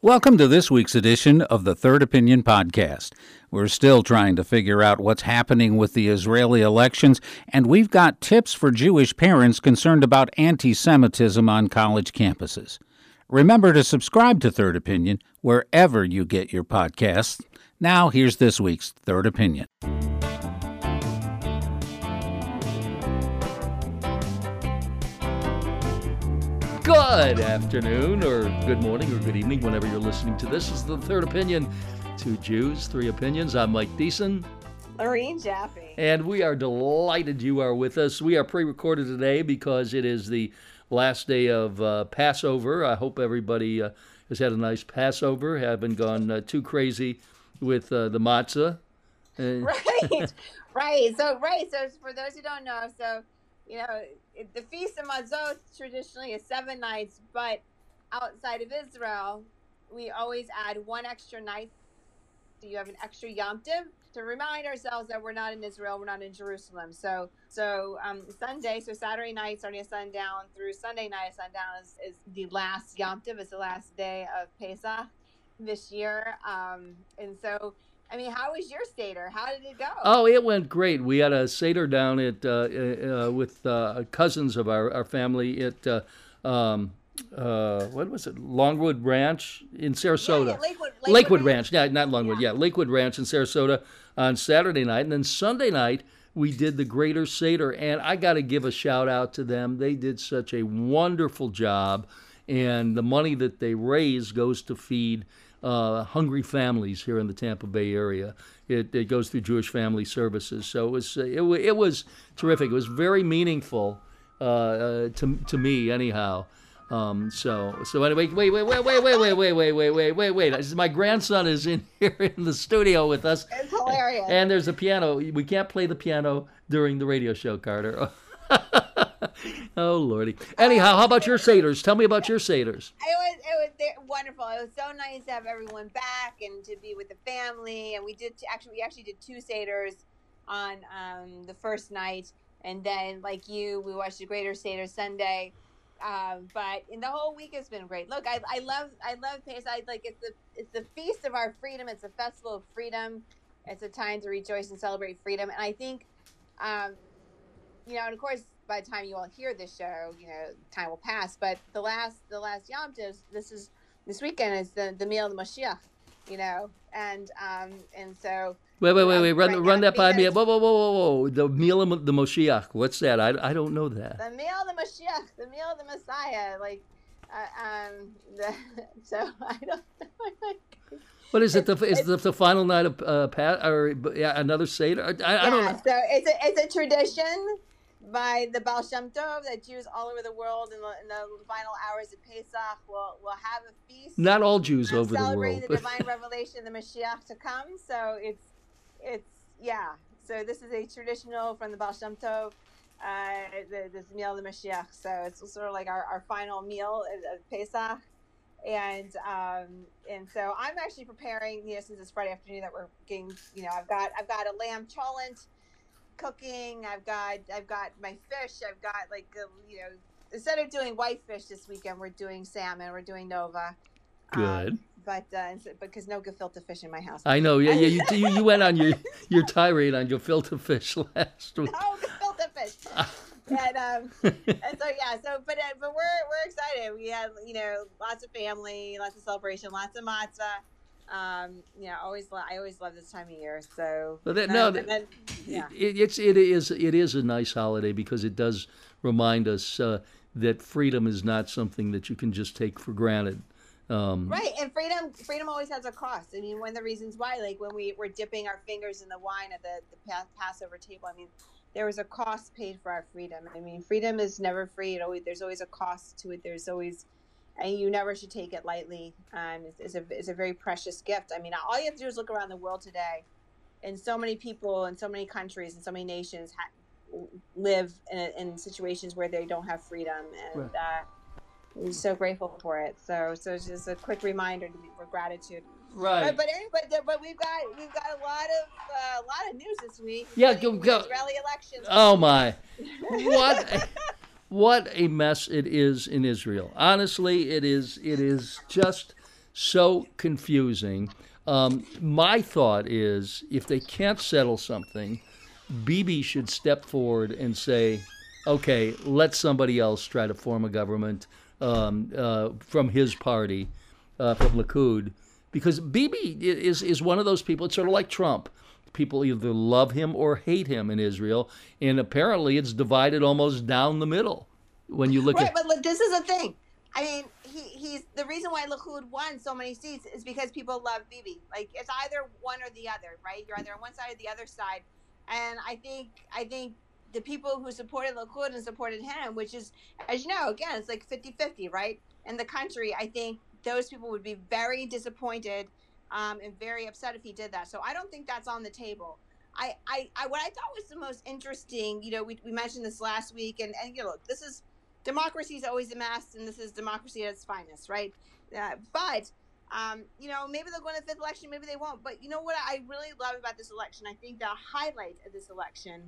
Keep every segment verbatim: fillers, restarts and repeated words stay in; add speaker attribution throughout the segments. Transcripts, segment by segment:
Speaker 1: Welcome to this week's edition of the Third Opinion Podcast. We're still trying to figure out what's happening with the Israeli elections, and we've got tips for Jewish parents concerned about anti-Semitism on college campuses. Remember to subscribe to Third Opinion wherever you get your podcasts. Now, here's this week's Third Opinion.
Speaker 2: Good afternoon, or good morning, or good evening, whenever you're listening to this. This is the Third Opinion. Two Jews, three opinions. I'm Mike Deason.
Speaker 3: Lorene Jaffe.
Speaker 2: And we are delighted you are with us. We are pre-recorded today because it is the last day of uh, Passover. I hope everybody uh, has had a nice Passover, haven't gone uh, too crazy with uh, the matzah.
Speaker 3: Uh, right, right. So, right. So, for those who don't know, so, you know, the Feast of Matzot traditionally is seven nights, but outside of Israel, we always add one extra night. So you have an extra Yom Tov to remind ourselves that we're not in Israel, we're not in Jerusalem. So, so um, Sunday, so Saturday night, starting at sundown through Sunday night at sundown is, is the last Yom Tov. It's the last day of Pesach this year, um, and so. I mean, how was your Seder? How did it go?
Speaker 2: Oh, it went great. We had a Seder down at uh, uh, with uh, cousins of our, our family at, uh, um, uh, what was it, Longwood Ranch in Sarasota.
Speaker 3: Yeah, yeah, Lakewood, Lakewood,
Speaker 2: Lakewood
Speaker 3: Ranch.
Speaker 2: Ranch. Yeah, not Longwood. Yeah. yeah, Lakewood Ranch in Sarasota on Saturday night. And then Sunday night, we did the Greater Seder. And I got to give a shout out to them. They did such a wonderful job. And the money that they raise goes to feed Uh, hungry families here in the Tampa Bay area. It, it goes through Jewish Family Services, so it was it, it was terrific. It was very meaningful uh, uh, to to me, anyhow. Um, so so anyway, wait wait wait wait wait wait wait wait wait wait wait wait. My grandson is in here in the studio with us.
Speaker 3: It's hilarious.
Speaker 2: And there's a piano. We can't play the piano during the radio show, Carter. Oh, Lordy. Anyhow, how about your Seders? Tell me about your Seders.
Speaker 3: It was it was wonderful. It was so nice to have everyone back and to be with the family. And we did actually we actually did two Seders on um, the first night, and then like you, we watched the Greater Seder Sunday. Um, but in the whole week has been great. Look, I I love I love Pesach. I, like it's the it's the feast of our freedom. It's a festival of freedom. It's a time to rejoice and celebrate freedom. And I think, um, you know, and of course, by the time you all hear this show, you know, time will pass. But the last, the last Yom Tov, this is this weekend is the the meal of the Mashiach, you know, and um and so.
Speaker 2: Wait, wait, wait, wait!
Speaker 3: Um,
Speaker 2: run,
Speaker 3: right
Speaker 2: run
Speaker 3: now,
Speaker 2: that by me. Whoa, whoa, whoa, whoa, whoa! The meal of the Moshiach. What's that? I, I don't know that.
Speaker 3: The meal of the Mashiach, the meal of the Messiah, like, uh, um, the, so I don't know.
Speaker 2: What is it? The is the, the final night of uh, Pat or yeah, another Seder? I, I,
Speaker 3: yeah,
Speaker 2: I don't know.
Speaker 3: So it's a it's a tradition by the Baal Shem Tov that Jews all over the world in the, in the final hours of Pesach will will have a feast.
Speaker 2: Not all Jews over the world.
Speaker 3: Celebrating the divine revelation, the Mashiach to come. So it's it's yeah. So this is a traditional from the Baal Shem Tov, uh, the, this meal of the Mashiach. So it's sort of like our, our final meal of, of Pesach. And um, and so I'm actually preparing, you know, since it's Friday afternoon that we're getting, you know, I've got I've got a lamb cholent cooking. I've got I've got my fish. I've got like a, you know, instead of doing whitefish this weekend, we're doing salmon. We're doing Nova.
Speaker 2: Good.
Speaker 3: Um, but uh, because no gefilte fish in my house.
Speaker 2: I know. Yeah, yeah. You you, you went on your, your tirade on gefilte fish last week.
Speaker 3: No gefilte fish. and um and so yeah. So but uh, but we're we're excited. We had, you know, lots of family, lots of celebration, lots of matzah. Um, you know, always I always love this time of year. So
Speaker 2: well, that, no,
Speaker 3: um, then, yeah.
Speaker 2: it, it's it is it is a nice holiday because it does remind us uh, that freedom is not something that you can just take for granted. Um,
Speaker 3: right, and freedom freedom always has a cost. I mean, one of the reasons why, like when we were dipping our fingers in the wine at the the Passover table, I mean, there was a cost paid for our freedom. I mean, freedom is never free. It always there's always a cost to it. There's always And you never should take it lightly. Um, it's, it's a it's a very precious gift. I mean, all you have to do is look around the world today, and so many people in so many countries and so many nations ha- live in, in situations where they don't have freedom, and
Speaker 2: Right.
Speaker 3: uh, we're so grateful for it. So, so it's just a quick reminder to be, for gratitude.
Speaker 2: Right.
Speaker 3: But but, but but we've got we've got a lot of uh, a lot of news this week.
Speaker 2: Yeah,
Speaker 3: including
Speaker 2: go- go.
Speaker 3: the Israeli elections.
Speaker 2: Oh my, what a, what a mess it is in Israel. Honestly, it is it is just so confusing. Um, my thought is, if they can't settle something, Bibi should step forward and say, okay, let somebody else try to form a government um, uh, from his party, uh, from Likud, because Bibi is, is one of those people, it's sort of like Trump. People either love him or hate him in Israel, and apparently it's divided almost down the middle when you look
Speaker 3: right,
Speaker 2: at...
Speaker 3: Right, but look, this is the thing. I mean, he, he's the reason why Likud won so many seats is because people love Bibi. Like, it's either one or the other, right? You're either on one side or the other side. And I think I think the people who supported Likud and supported him, which is, as you know, again, it's like fifty-fifty, right? In the country, I think those people would be very disappointed um, and very upset if he did that. So I don't think that's on the table. I, I, I what I thought was the most interesting, you know, we, we mentioned this last week, and, and you know, look, this is, democracy is always a mess, and this is democracy at its finest, right? Uh, but Um, you know, maybe they'll go in the fifth election, maybe they won't. But you know what I really love about this election? I think the highlight of this election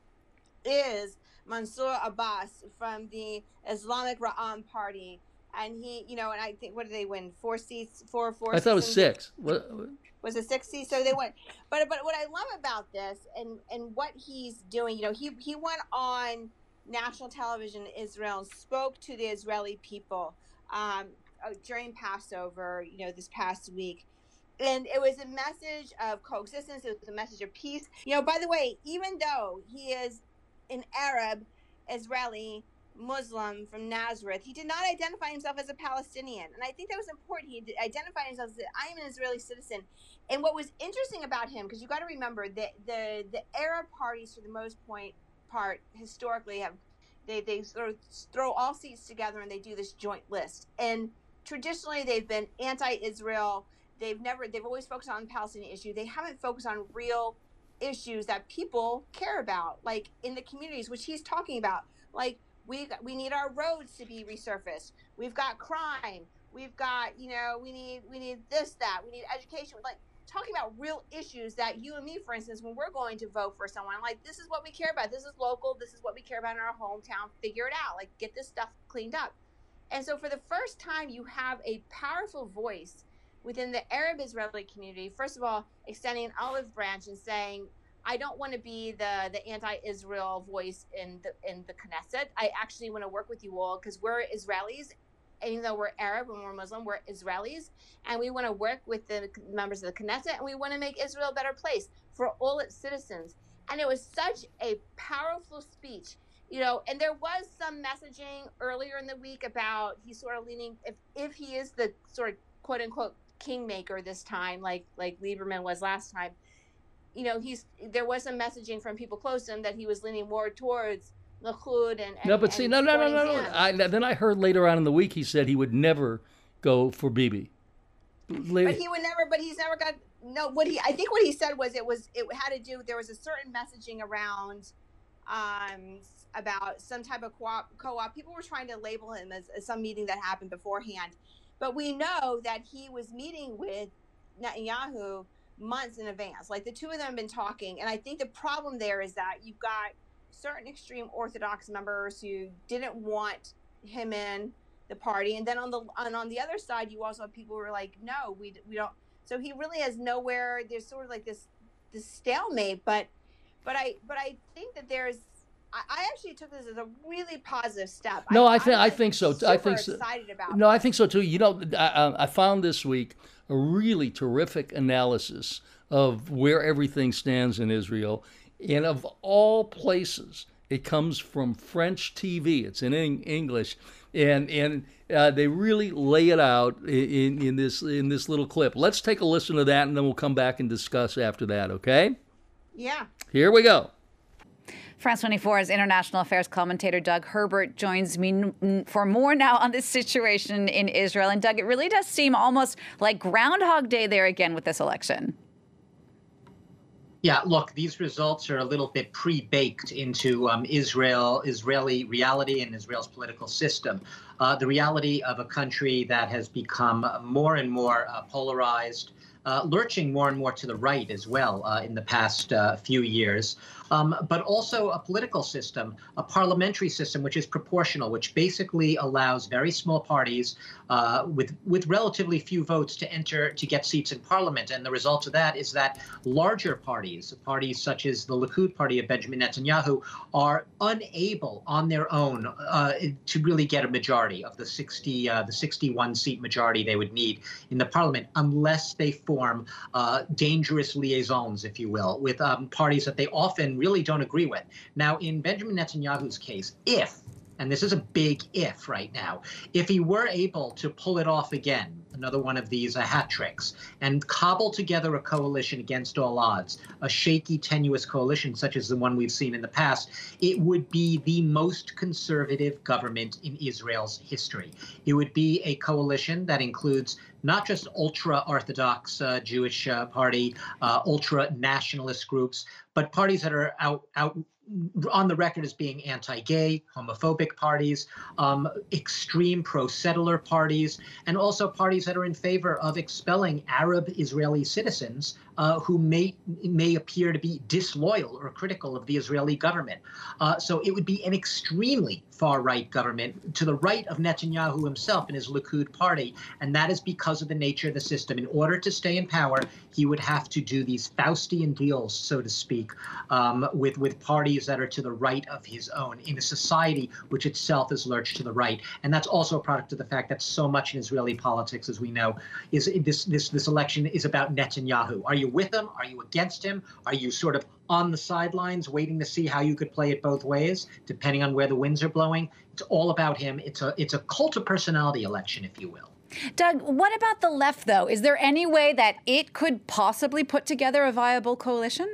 Speaker 3: is Mansour Abbas from the Islamic Ra'am Party. And he, you know, and I think, what did they win? Four seats? Four, four
Speaker 2: I thought it was six.
Speaker 3: What? Was it six seats? So they went. But but what I love about this and, and what he's doing, you know, he, he went on national television in Israel and spoke to the Israeli people. Um, during Passover, you know, this past week. And it was a message of coexistence. It was a message of peace. You know, by the way, even though he is an Arab, Israeli, Muslim from Nazareth, he did not identify himself as a Palestinian. And I think that was important. He identified himself as, I am an Israeli citizen. And what was interesting about him, because you got to remember that the, the Arab parties, for the most point part, historically have, they, they sort of throw all seats together and they do this joint list. And traditionally, they've been anti-Israel. They've never, they've always focused on the Palestinian issue. They haven't focused on real issues that people care about, like in the communities, which he's talking about. Like, we we need our roads to be resurfaced. We've got crime. We've got, you know, we need we need this, that. We need education. Like, talking about real issues that you and me, for instance, when we're going to vote for someone, like, this is what we care about. This is local. This is what we care about in our hometown. Figure it out. Like, get this stuff cleaned up. And so for the first time, you have a powerful voice within the Arab Israeli community, first of all, extending an olive branch and saying, I don't want to be the, the anti-Israel voice in the in the Knesset. I actually want to work with you all because we're Israelis. And even though we're Arab and we're Muslim, we're Israelis. And we want to work with the members of the Knesset, and we want to make Israel a better place for all its citizens. And it was such a powerful speech. You know, and there was some messaging earlier in the week about he's sort of leaning, if if he is the sort of quote unquote kingmaker this time, like like Lieberman was last time, you know, he's there was some messaging from people close to him that he was leaning more towards Likud and, and
Speaker 2: no, but see, no, no, no, no, no. I, then I heard later on in the week he said he would never go for Bibi.
Speaker 3: Later. But he would never. But he's never got no. What he I think what he said was it was it had to do. There was a certain messaging around. Um, about some type of co-op, co-op. People were trying to label him as, as some meeting that happened beforehand. But we know that he was meeting with Netanyahu months in advance. Like, the two of them have been talking. And I think the problem there is that you've got certain extreme Orthodox members who didn't want him in the party. And then on the and on the other side, you also have people who are like, no, we, we don't. So he really has nowhere. There's sort of like this this stalemate. But but I but I think that there's I actually took this as a really positive step.
Speaker 2: No, I,
Speaker 3: I
Speaker 2: think I think so. I think so.
Speaker 3: Excited about
Speaker 2: no, I think so too. You know, I, I found this week a really terrific analysis of where everything stands in Israel, and of all places, it comes from French T V. It's in English, and and uh, they really lay it out in in this in this little clip. Let's take a listen to that, and then we'll come back and discuss after that. Okay?
Speaker 3: Yeah.
Speaker 2: Here we go.
Speaker 4: France twenty-four's international affairs commentator Doug Herbert joins me for more now on this situation in Israel. And Doug, it really does seem almost like Groundhog Day there again with this election.
Speaker 5: Yeah, look, these results are a little bit pre-baked into um, Israel, Israeli reality and Israel's political system. uh, the reality of a country that has become more and more uh, polarized, uh, lurching more and more to the right as well uh, in the past uh, few years. Um, but also a political system, a parliamentary system, which is proportional, which basically allows very small parties uh, with with relatively few votes to enter to get seats in parliament. And the result of that is that larger parties, parties such as the Likud party of Benjamin Netanyahu, are unable on their own uh, to really get a majority of the sixty, uh, the sixty-one seat majority they would need in the parliament, unless they form uh, dangerous liaisons, if you will, with um, parties that they often really don't agree with. Now, in Benjamin Netanyahu's case, if, and this is a big if right now, if he were able to pull it off again, another one of these uh, hat tricks, and cobble together a coalition against all odds, a shaky, tenuous coalition such as the one we've seen in the past, it would be the most conservative government in Israel's history. It would be a coalition that includes not just ultra-Orthodox uh, Jewish uh, party, uh, ultra-nationalist groups, but parties that are out, out on the record as being anti-gay, homophobic parties, um, extreme pro-settler parties, and also parties that are in favor of expelling Arab Israeli citizens uh, who may may appear to be disloyal or critical of the Israeli government. Uh, so it would be an extremely far-right government to the right of Netanyahu himself and his Likud party, and that is because of the nature of the system. In order to stay in power, he would have to do these Faustian deals, so to speak, um, with, with parties that are to the right of his own in a society which itself is lurched to the right. And that's also a product of the fact that so much in Israeli politics, as we know, is this this this election is about Netanyahu. Are you with him? Are you against him? Are you sort of on the sidelines waiting to see how you could play it both ways, depending on where the winds are blowing? It's all about him. It's a it's a cult of personality election, if you will.
Speaker 4: Doug, what about the left, though? Is there any way that it could possibly put together a viable coalition?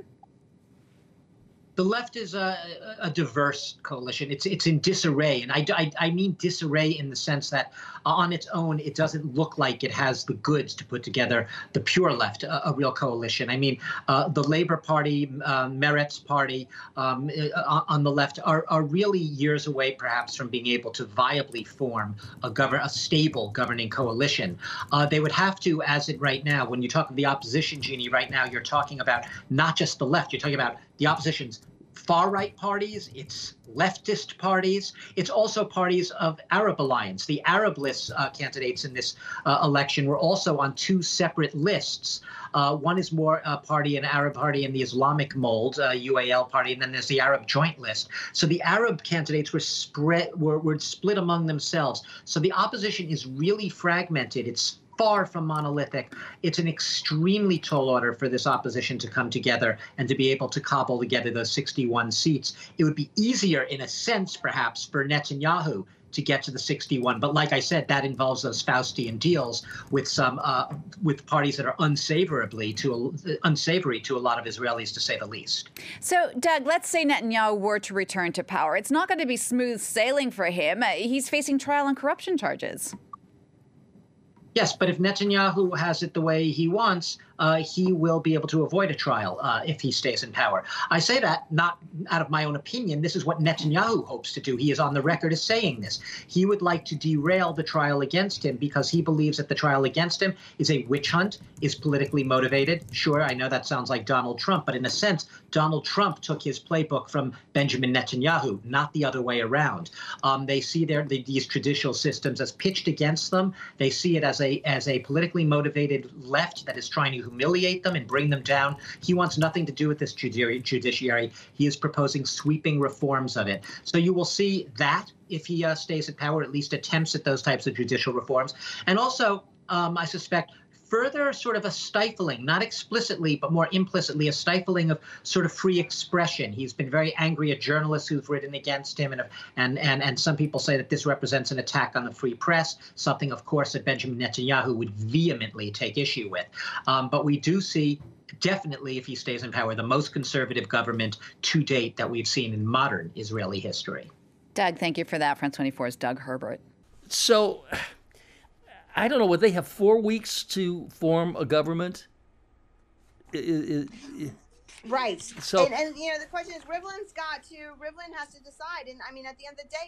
Speaker 5: The left is a, a diverse coalition. It's it's in disarray, and I, I, I mean disarray in the sense that uh, on its own, it doesn't look like it has the goods to put together the pure left, a, a real coalition. I mean, uh, the Labour Party, uh, Meretz Party um, uh, on the left are, are really years away, perhaps, from being able to viably form a govern a stable governing coalition. Uh, they would have to, as it right now, when you talk of the opposition, Jeannie, right now, you're talking about not just the left, you're talking about the opposition's far-right parties, it's leftist parties, it's also parties of Arab alliance. The Arab list uh, candidates in this uh, election were also on two separate lists. Uh, one is more a party, an Arab party in the Islamic mold, uh, U A L party, and then there's the Arab joint list. So the Arab candidates were spread, were, were split among themselves. So the opposition is really fragmented. It's far from monolithic. It's an extremely tall order for this opposition to come together and to be able to cobble together those sixty-one seats. It would be easier, in a sense, perhaps, for Netanyahu to get to the sixty-one. But like I said, that involves those Faustian deals with some uh, with parties that are unsavourably to unsavory to a lot of Israelis, to say the least.
Speaker 4: So, Doug, let's say Netanyahu were to return to power. It's not going to be smooth sailing for him. He's facing trial on corruption charges.
Speaker 5: Yes, but if Netanyahu has it the way he wants, uh, he will be able to avoid a trial uh, if he stays in power. I say that not out of my own opinion. This is what Netanyahu hopes to do. He is on the record as saying this. He would like to derail the trial against him because he believes that the trial against him is a witch hunt, is politically motivated. Sure, I know that sounds like Donald Trump, but in a sense, Donald Trump took his playbook from Benjamin Netanyahu, not the other way around. Um, they see their, the, these traditional systems as pitched against them. They see it as a, as a politically motivated left that is trying to humiliate them and bring them down. He wants nothing to do with this judiciary. He is proposing sweeping reforms of it. So you will see that if he uh, stays in power, at least attempts at those types of judicial reforms. And also, um, I suspect, further sort of a stifling, not explicitly, but more implicitly, a stifling of sort of free expression. He's been very angry at journalists who've written against him, and and and, and some people say that this represents an attack on the free press, something, of course, that Benjamin Netanyahu would vehemently take issue with. Um, but we do see, definitely, if he stays in power, the most conservative government to date that we've seen in modern Israeli history.
Speaker 4: Doug, thank you for that. France twenty-four's Doug Herbert.
Speaker 2: So, I don't know, would they have four weeks to form a government? It, it, it,
Speaker 3: right.
Speaker 2: So,
Speaker 3: and, and, you know, the question is, Rivlin's got to, Rivlin has to decide. And, I mean, at the end of the day, if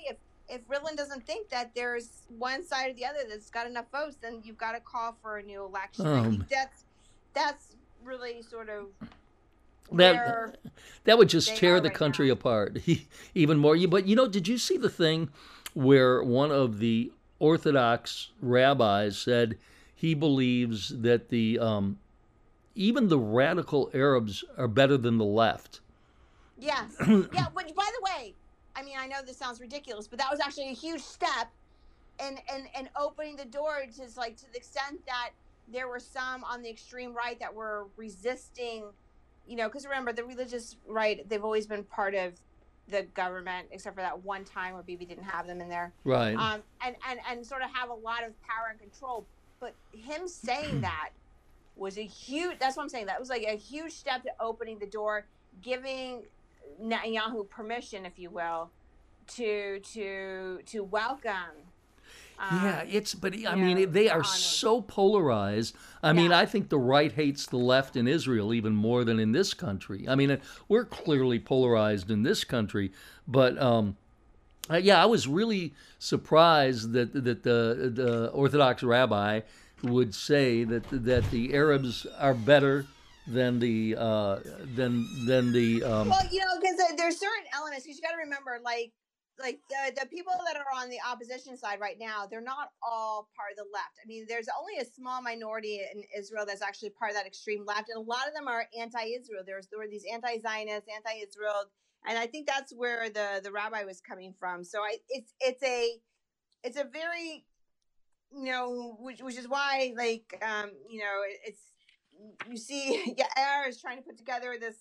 Speaker 3: if Rivlin doesn't think that there's one side or the other that's got enough votes, then you've got to call for a new election. I
Speaker 2: Um,
Speaker 3: think that's that's really sort of
Speaker 2: that
Speaker 3: where
Speaker 2: that would just
Speaker 3: they
Speaker 2: tear
Speaker 3: are
Speaker 2: the
Speaker 3: right
Speaker 2: country
Speaker 3: now.
Speaker 2: apart even more. You- But you know, did you see the thing where one of the Orthodox rabbis said he believes that the um, even the radical Arabs are better than the left?
Speaker 3: Yes. Yeah, which by the way, I mean, I know this sounds ridiculous, but that was actually a huge step in in, in opening the door to like to the extent that there were some on the extreme right that were resisting, you know, because remember the religious right, they've always been part of the government, except for that one time where Bibi didn't have them in there.
Speaker 2: Right.
Speaker 3: Um, and, and, and sort of have a lot of power and control. But him saying that was a huge, that's what I'm saying. That was like a huge step to opening the door, giving Netanyahu permission, if you will, to to to welcome. Um,
Speaker 2: Yeah, it's but I
Speaker 3: you
Speaker 2: mean
Speaker 3: know,
Speaker 2: they
Speaker 3: the
Speaker 2: are
Speaker 3: honor.
Speaker 2: so polarized. I mean,
Speaker 3: Yeah.
Speaker 2: I think the right hates the left in Israel even more than in this country. I mean, we're clearly polarized in this country, but um, uh, yeah, I was really surprised that that the the Orthodox rabbi would say that that the Arabs are better than the uh, than than the um,
Speaker 3: Well, you know, because there's certain elements. Because you got to remember, like, like the the people that are on the opposition side right now, they're not all part of the left. I mean, there's only a small minority in Israel that's actually part of that extreme left, and a lot of them are anti-Israel. There's there were these anti-Zionists, anti-Israel, and I think that's where the the rabbi was coming from. So I, it's it's a it's a very, you know, which which is why, like, um, you know, it, it's you see, Yair is trying to put together this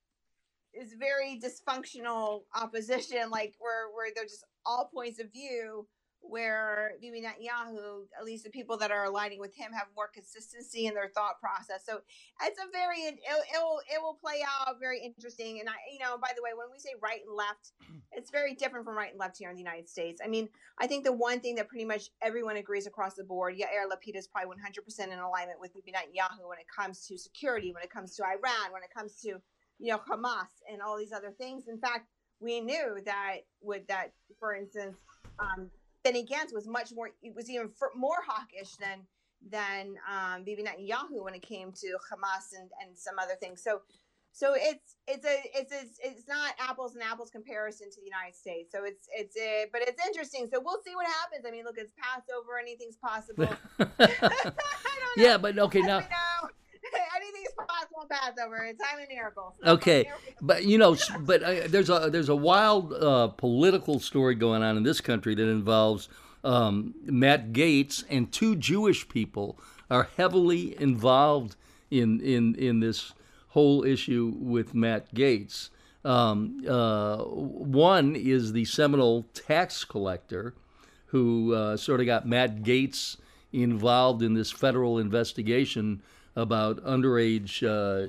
Speaker 3: is very dysfunctional opposition, like where where they're just all points of view. Where Bibi Netanyahu, at least the people that are aligning with him, have more consistency in their thought process. So it's a very it it will it will play out very interesting. And I, you know, by the way, when we say right and left, it's very different from right and left here in the United States. I mean, I think the one thing that pretty much everyone agrees across the board, Yair Lapid is probably one hundred percent in alignment with Bibi Netanyahu when it comes to security, when it comes to Iran, when it comes to, you know, Hamas and all these other things. In fact, we knew that with that, for instance, um, Benny Gantz was much more, it was even more hawkish than than um, Bibi Netanyahu when it came to Hamas and, and some other things. So, so it's it's a it's a, it's not apples and apples comparison to the United States. So it's it's a, but it's interesting. So we'll see what happens. I mean, look, it's Passover. Anything's possible. I don't know.
Speaker 2: yeah, but okay
Speaker 3: As
Speaker 2: now.
Speaker 3: we know, anything is possible in Passover. It's time of miracles.
Speaker 2: Okay, but you know, s- but uh, there's a there's a wild uh, political story going on in this country that involves um, Matt Gaetz, and two Jewish people are heavily involved in in in this whole issue with Matt Gaetz. Um, uh, one is the Seminole tax collector, who uh, sort of got Matt Gaetz involved in this federal investigation about underage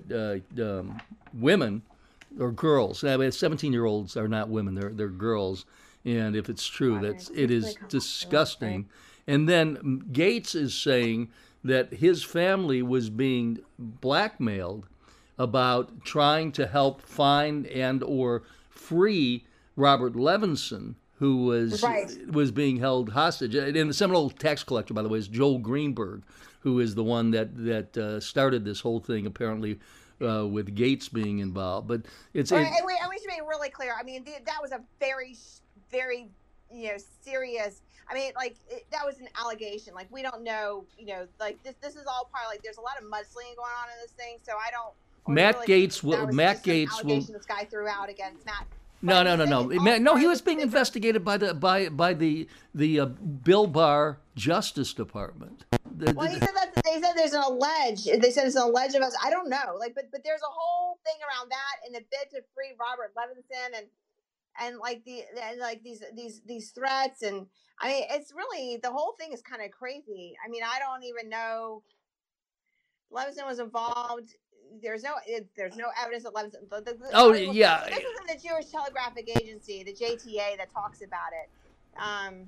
Speaker 2: uh, uh, um, women or girls. I mean, seventeen-year-olds are not women; they're they're girls. And if it's true, that's it is disgusting. And then Gaetz is saying that his family was being blackmailed about trying to help find and or free Robert Levinson, who was
Speaker 3: Right.
Speaker 2: was being held hostage. And the Seminole tax collector, by the way, is Joel Greenberg, who is the one that that uh, started this whole thing, apparently, uh, with Gaetz being involved. But it's
Speaker 3: Right,
Speaker 2: it,
Speaker 3: and we, and we should be really clear. I mean, the, that was a very, very, you know, serious. I mean, like it, that was an allegation. Like we don't know, you know, like this. This is all part. Like there's a lot of mudslinging going on in this thing. So I don't. I
Speaker 2: Matt
Speaker 3: really
Speaker 2: Gaetz
Speaker 3: think
Speaker 2: will-
Speaker 3: that was
Speaker 2: Matt
Speaker 3: just an
Speaker 2: Gaetz will-
Speaker 3: allegation this guy threw out against Matt.
Speaker 2: no,
Speaker 3: But
Speaker 2: no,
Speaker 3: I'm
Speaker 2: no,
Speaker 3: saying
Speaker 2: no.
Speaker 3: it's all
Speaker 2: Man, no,
Speaker 3: part
Speaker 2: he
Speaker 3: of
Speaker 2: was
Speaker 3: the
Speaker 2: being
Speaker 3: bigger-
Speaker 2: investigated by the by by the the uh, Bill Barr Justice Department. The-
Speaker 3: Well,
Speaker 2: the-
Speaker 3: he said that they said there's an allege. They said it's an allege of us. I don't know. Like, but but there's a whole thing around that in the bid to free Robert Levinson and and like the and like these these these threats and I mean it's really the whole thing is kind of crazy. I mean I don't even know Levinson was involved. There's no it, there's no evidence that Levinson. The, the, the
Speaker 2: Oh,
Speaker 3: article-
Speaker 2: yeah.
Speaker 3: This is in the Jewish Telegraphic Agency, the J T A, that talks about it. Um,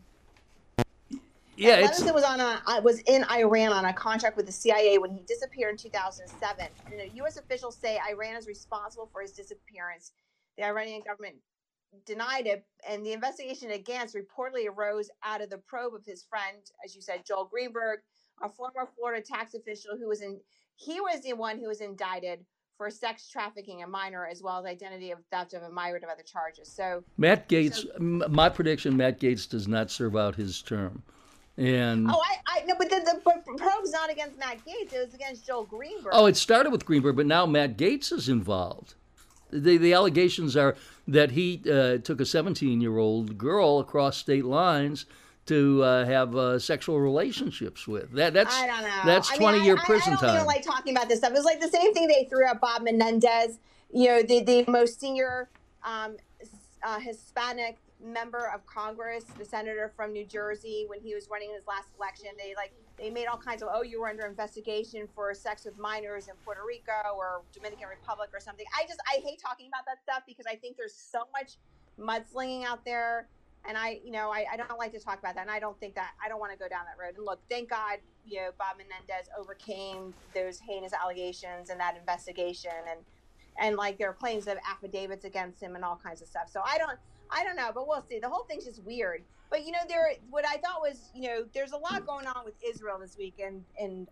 Speaker 2: yeah,
Speaker 3: and
Speaker 2: it's
Speaker 3: Levinson was on a uh, was in Iran on a contract with the C I A when he disappeared in two thousand seven. And the U S officials say Iran is responsible for his disappearance. The Iranian government denied it. And the investigation at Gantz reportedly arose out of the probe of his friend, as you said, Joel Greenberg, a former Florida tax official who was in, he was the one who was indicted for sex trafficking a minor, as well as identity of theft of a myriad of other charges. So
Speaker 2: Matt Gaetz,
Speaker 3: so,
Speaker 2: my prediction, Matt Gaetz does not serve out his term. And
Speaker 3: oh, I, I no, but the, the but probe's not against Matt Gaetz. It was against Joel Greenberg.
Speaker 2: Oh, it started with Greenberg, but now Matt Gaetz is involved. The the allegations are that he uh, took a seventeen-year-old girl across state lines to uh, have uh, sexual relationships with. That that's
Speaker 3: I don't know.
Speaker 2: That's
Speaker 3: I mean,
Speaker 2: twenty-year
Speaker 3: I,
Speaker 2: prison
Speaker 3: I, I don't
Speaker 2: time.
Speaker 3: even like talking about this stuff. It was like the same thing they threw at Bob Menendez, you know, the the most senior um, uh, Hispanic member of Congress, the senator from New Jersey, when he was running his last election. They like they made all kinds of, oh, you were under investigation for sex with minors in Puerto Rico or Dominican Republic or something. I just I hate talking about that stuff because I think there's so much mudslinging out there. And I, you know, I, I don't like to talk about that. And I don't think that, I don't want to go down that road. And look, thank God, you know, Bob Menendez overcame those heinous allegations and that investigation. And, and like there are claims of affidavits against him and all kinds of stuff. So I don't, I don't know, but we'll see. The whole thing's just weird. But, you know, there, what I thought was, you know, there's a lot going on with Israel this week and, and,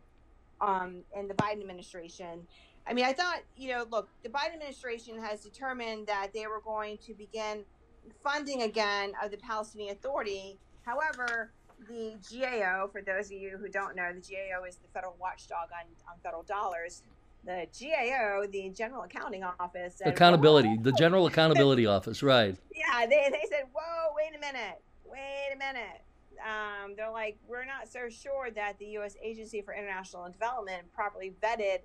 Speaker 3: um, and the Biden administration. I mean, I thought, you know, look, the Biden administration has determined that they were going to begin funding again of the Palestinian Authority. However, the G A O, for those of you who don't know, the G A O is the federal watchdog on, on federal dollars. The G A O, the General Accounting Office, said,
Speaker 2: Accountability,
Speaker 3: whoa.
Speaker 2: the General Accountability Office, right.
Speaker 3: Yeah, they, they said, whoa, wait a minute, wait a minute. Um, they're like, we're not so sure that the U S Agency for International Development properly vetted,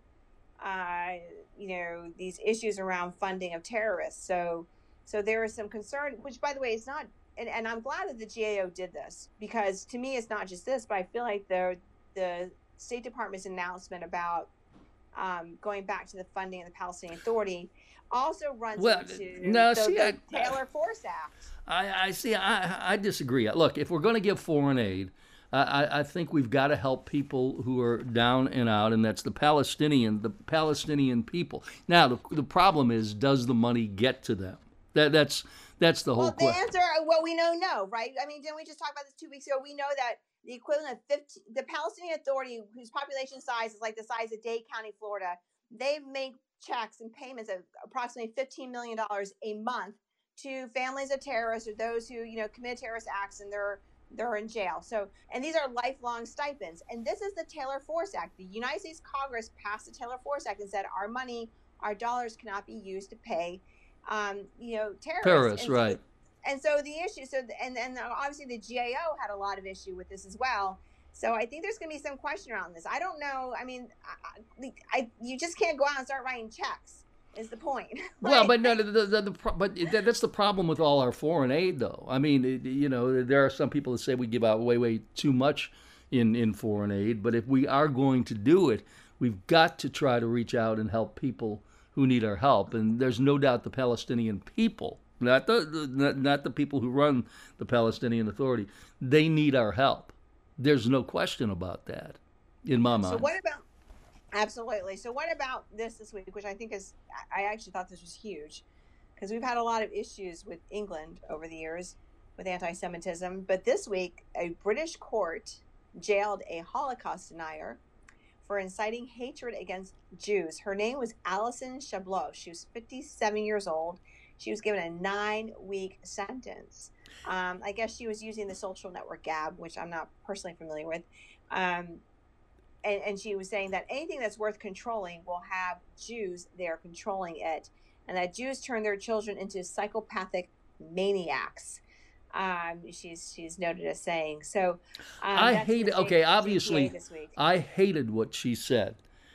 Speaker 3: uh, you know, these issues around funding of terrorists. So So there is some concern, which, by the way, is not, and, and I'm glad that the G A O did this, because to me, it's not just this, but I feel like the the State Department's announcement about um, going back to the funding of the Palestinian Authority also runs
Speaker 2: well,
Speaker 3: into
Speaker 2: no,
Speaker 3: the,
Speaker 2: see,
Speaker 3: the
Speaker 2: I,
Speaker 3: Taylor Force Act.
Speaker 2: I, I see. I, I disagree. Look, if we're going to give foreign aid, I, I think we've got to help people who are down and out, and that's the Palestinian, the Palestinian people. Now, the the problem is, does the money get to them? That that's that's the whole
Speaker 3: Well, the
Speaker 2: question.
Speaker 3: answer, well, we know no, right? I mean, didn't we just talk about this two weeks ago? We know that the equivalent of fifteen, the Palestinian Authority, whose population size is like the size of Dade County, Florida, they make checks and payments of approximately fifteen million dollars a month to families of terrorists or those who, you know, commit terrorist acts and they're they're in jail. So, and these are lifelong stipends. And this is the Taylor Force Act. The United States Congress passed the Taylor Force Act and said our money, our dollars cannot be used to pay, um, you know, terrorists.
Speaker 2: Terrorists,
Speaker 3: and
Speaker 2: right.
Speaker 3: So, and so the issue, so, and, and obviously the G A O had a lot of issue with this as well. So I think there's going to be some question around this. I don't know. I mean, I, I, you just can't go out and start writing checks. Is the point?
Speaker 2: Well,
Speaker 3: Like,
Speaker 2: but no, the, the, the, the pro- but that, that's the problem with all our foreign aid, though. I mean, it, you know, there are some people that say we give out way, way too much in, in foreign aid. But if we are going to do it, we've got to try to reach out and help people who need our help. And there's no doubt the Palestinian people, not the, the not, not the people who run the Palestinian Authority, they need our help. There's no question about that, in my mind.
Speaker 3: So what about? Absolutely. So what about this this week, which I think is, I actually thought this was huge, because we've had a lot of issues with England over the years with anti-Semitism. But this week, a British court jailed a Holocaust denier for inciting hatred against Jews. Her name was Alison Chabot. She was fifty-seven years old. She was given a nine-week sentence. Um, I guess she was using the social network Gab, which I'm not personally familiar with. Um, And, and she was saying that anything that's worth controlling will have Jews there controlling it, and that Jews turn their children into psychopathic maniacs. Um, she's she's noted as saying. So um,
Speaker 2: I
Speaker 3: that's
Speaker 2: hate
Speaker 3: the
Speaker 2: it. Okay,
Speaker 3: J-
Speaker 2: obviously,
Speaker 3: J P A this week.
Speaker 2: I hated what she said.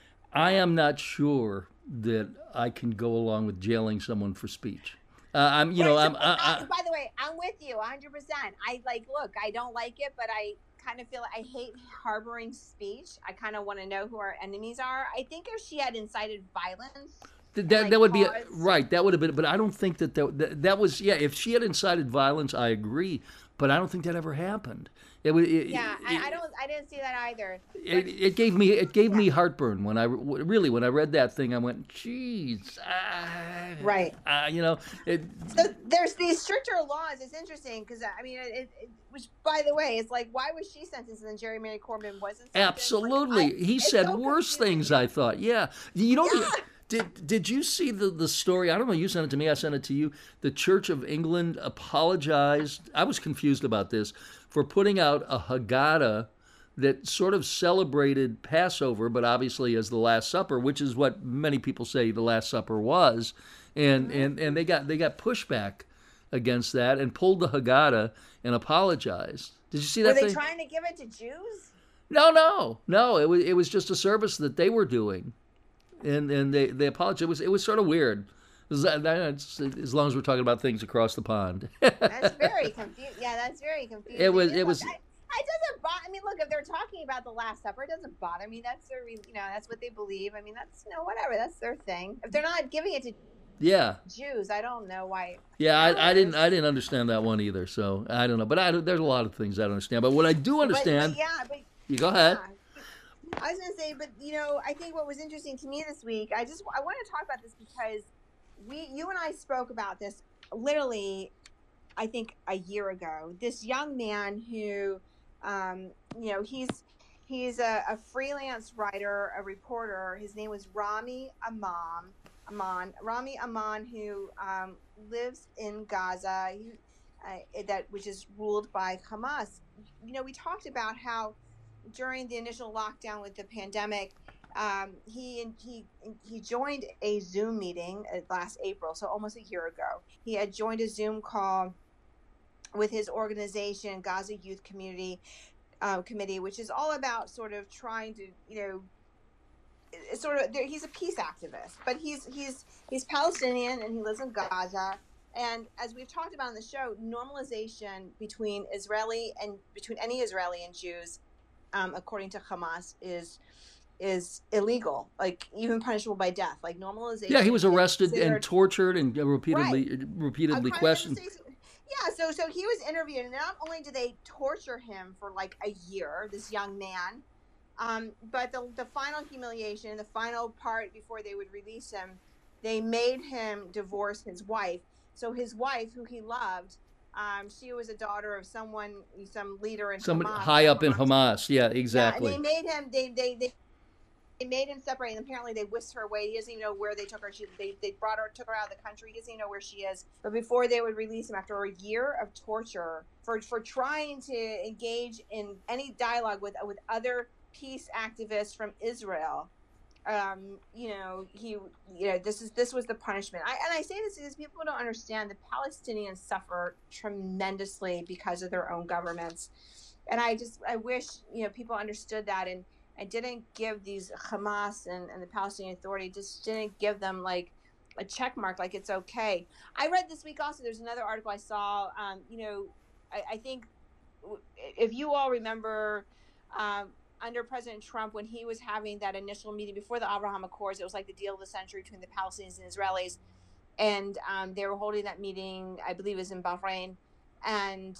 Speaker 2: I am not sure that I can go along with jailing someone for speech. Uh, I'm, you know,
Speaker 3: Right,
Speaker 2: I'm.
Speaker 3: so,
Speaker 2: I, I,
Speaker 3: uh, by the way, I'm with you one hundred percent. I like, look, I don't like it, but I kind of feel I hate harboring speech. I kind of want to know who our enemies are. I think if she had incited violence,
Speaker 2: Th- That,
Speaker 3: like,
Speaker 2: that would be
Speaker 3: pause.
Speaker 2: right. That would have been, but I don't think that, that that that was. Yeah, if she had incited violence, I agree, but I don't think that ever happened. It, wa- it,
Speaker 3: Yeah,
Speaker 2: it,
Speaker 3: I, I don't. I didn't see that either.
Speaker 2: It, it gave me it gave me heartburn when I really when I read that thing. I went, "Jeez, ah,
Speaker 3: Right.
Speaker 2: ah," you know. It,
Speaker 3: So there's these stricter laws. It's interesting because I mean, it, it, which by the way, it's like, why was she sentenced and then Jerry Mary Corbyn wasn't sentenced?
Speaker 2: Absolutely,
Speaker 3: Like, I-
Speaker 2: he
Speaker 3: it's
Speaker 2: said
Speaker 3: so
Speaker 2: worse
Speaker 3: confusing.
Speaker 2: things. I thought, yeah, you know.
Speaker 3: Yeah.
Speaker 2: Did Did you see the, the story? I don't know. You sent it to me. I sent it to you. The Church of England apologized. I was confused about this for putting out a Haggadah that sort of celebrated Passover, but obviously as the Last Supper, which is what many people say the Last Supper was, and
Speaker 3: Mm-hmm.
Speaker 2: and, and they got they got pushback against that and pulled the Haggadah and apologized. Did you see
Speaker 3: Were
Speaker 2: that
Speaker 3: they
Speaker 2: thing?
Speaker 3: trying to give it to Jews?
Speaker 2: No, no, no. It was it was just a service that they were doing, and and they they apologized. It was it was sort of weird. As as long as we're talking about things across the pond.
Speaker 3: That's very confusing. Yeah, that's very confusing.
Speaker 2: It was-
Speaker 3: And
Speaker 2: it
Speaker 3: look,
Speaker 2: was-
Speaker 3: I, it doesn't bother. I mean, look, if they're talking about the Last Supper, it doesn't bother me. That's their, re- you know, that's what they believe. I mean, that's you know, whatever. That's their thing. If they're not giving it to
Speaker 2: Yeah,
Speaker 3: Jews, I don't know why.
Speaker 2: yeah. I, I didn't I didn't understand that one either. So I don't know. But I, there's a lot of things I don't understand. But what I do
Speaker 3: But-
Speaker 2: understand,
Speaker 3: But, yeah, but
Speaker 2: you go ahead.
Speaker 3: yeah. I was gonna say, but you know, I think what was interesting to me this week, I just I want to talk about this because we, you and I spoke about this literally, I think a year ago. This young man who, um, you know, he's he's a, a freelance writer, a reporter. His name was Rami Amman. Amman, Rami Amman, who um, lives in Gaza, he, uh, that which is ruled by Hamas. You know, we talked about how during the initial lockdown with the pandemic, um, he he he joined a Zoom meeting last April, so almost a year ago. He had joined a Zoom call with his organization, Gaza Youth Community uh, Committee, which is all about sort of trying to, you know, it's sort of he's a peace activist, but he's he's he's Palestinian and he lives in Gaza. And as we've talked about on the show, normalization between Israeli and between any Israeli and Jews, um, according to Hamas, is is illegal, like even punishable by death. Like normalization.
Speaker 2: Yeah, he was
Speaker 3: is
Speaker 2: arrested
Speaker 3: considered-
Speaker 2: and tortured and repeatedly
Speaker 3: Right.
Speaker 2: repeatedly
Speaker 3: I'm trying to
Speaker 2: questioned.
Speaker 3: say- Yeah, so so he was interviewed, and not only did they torture him for like a year, this young man, um, but the the final humiliation, the final part before they would release him, they made him divorce his wife. So his wife, who he loved, um, she was a daughter of someone, some leader in
Speaker 2: Somebody
Speaker 3: Hamas.
Speaker 2: high up in Hamas. Yeah, exactly.
Speaker 3: Yeah, and they made him. They they they. They made him separate, and apparently they whisked her away. He doesn't even know where they took her. She, they, they brought her, took her out of the country. He doesn't even know where she is. But before they would release him, after a year of torture for for trying to engage in any dialogue with with other peace activists from Israel, um, you know, he, you know, this is this was the punishment. I, and I say this because people don't understand the Palestinians suffer tremendously because of their own governments, and I just I wish you know people understood that and. I didn't give these Hamas and, and the Palestinian Authority, just didn't give them like a check mark, like it's okay. I read this week also, there's another article I saw, um, you know, I, I think if you all remember um, under President Trump, when he was having that initial meeting before the Abraham Accords, it was like the deal of the century between the Palestinians and Israelis. And um, they were holding that meeting, I believe it was in Bahrain, and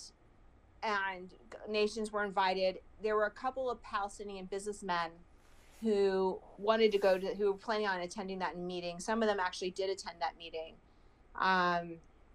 Speaker 3: and nations were invited. There were a couple of Palestinian businessmen who wanted to go to, who were planning on attending that meeting. Some of them actually did attend that meeting. Um,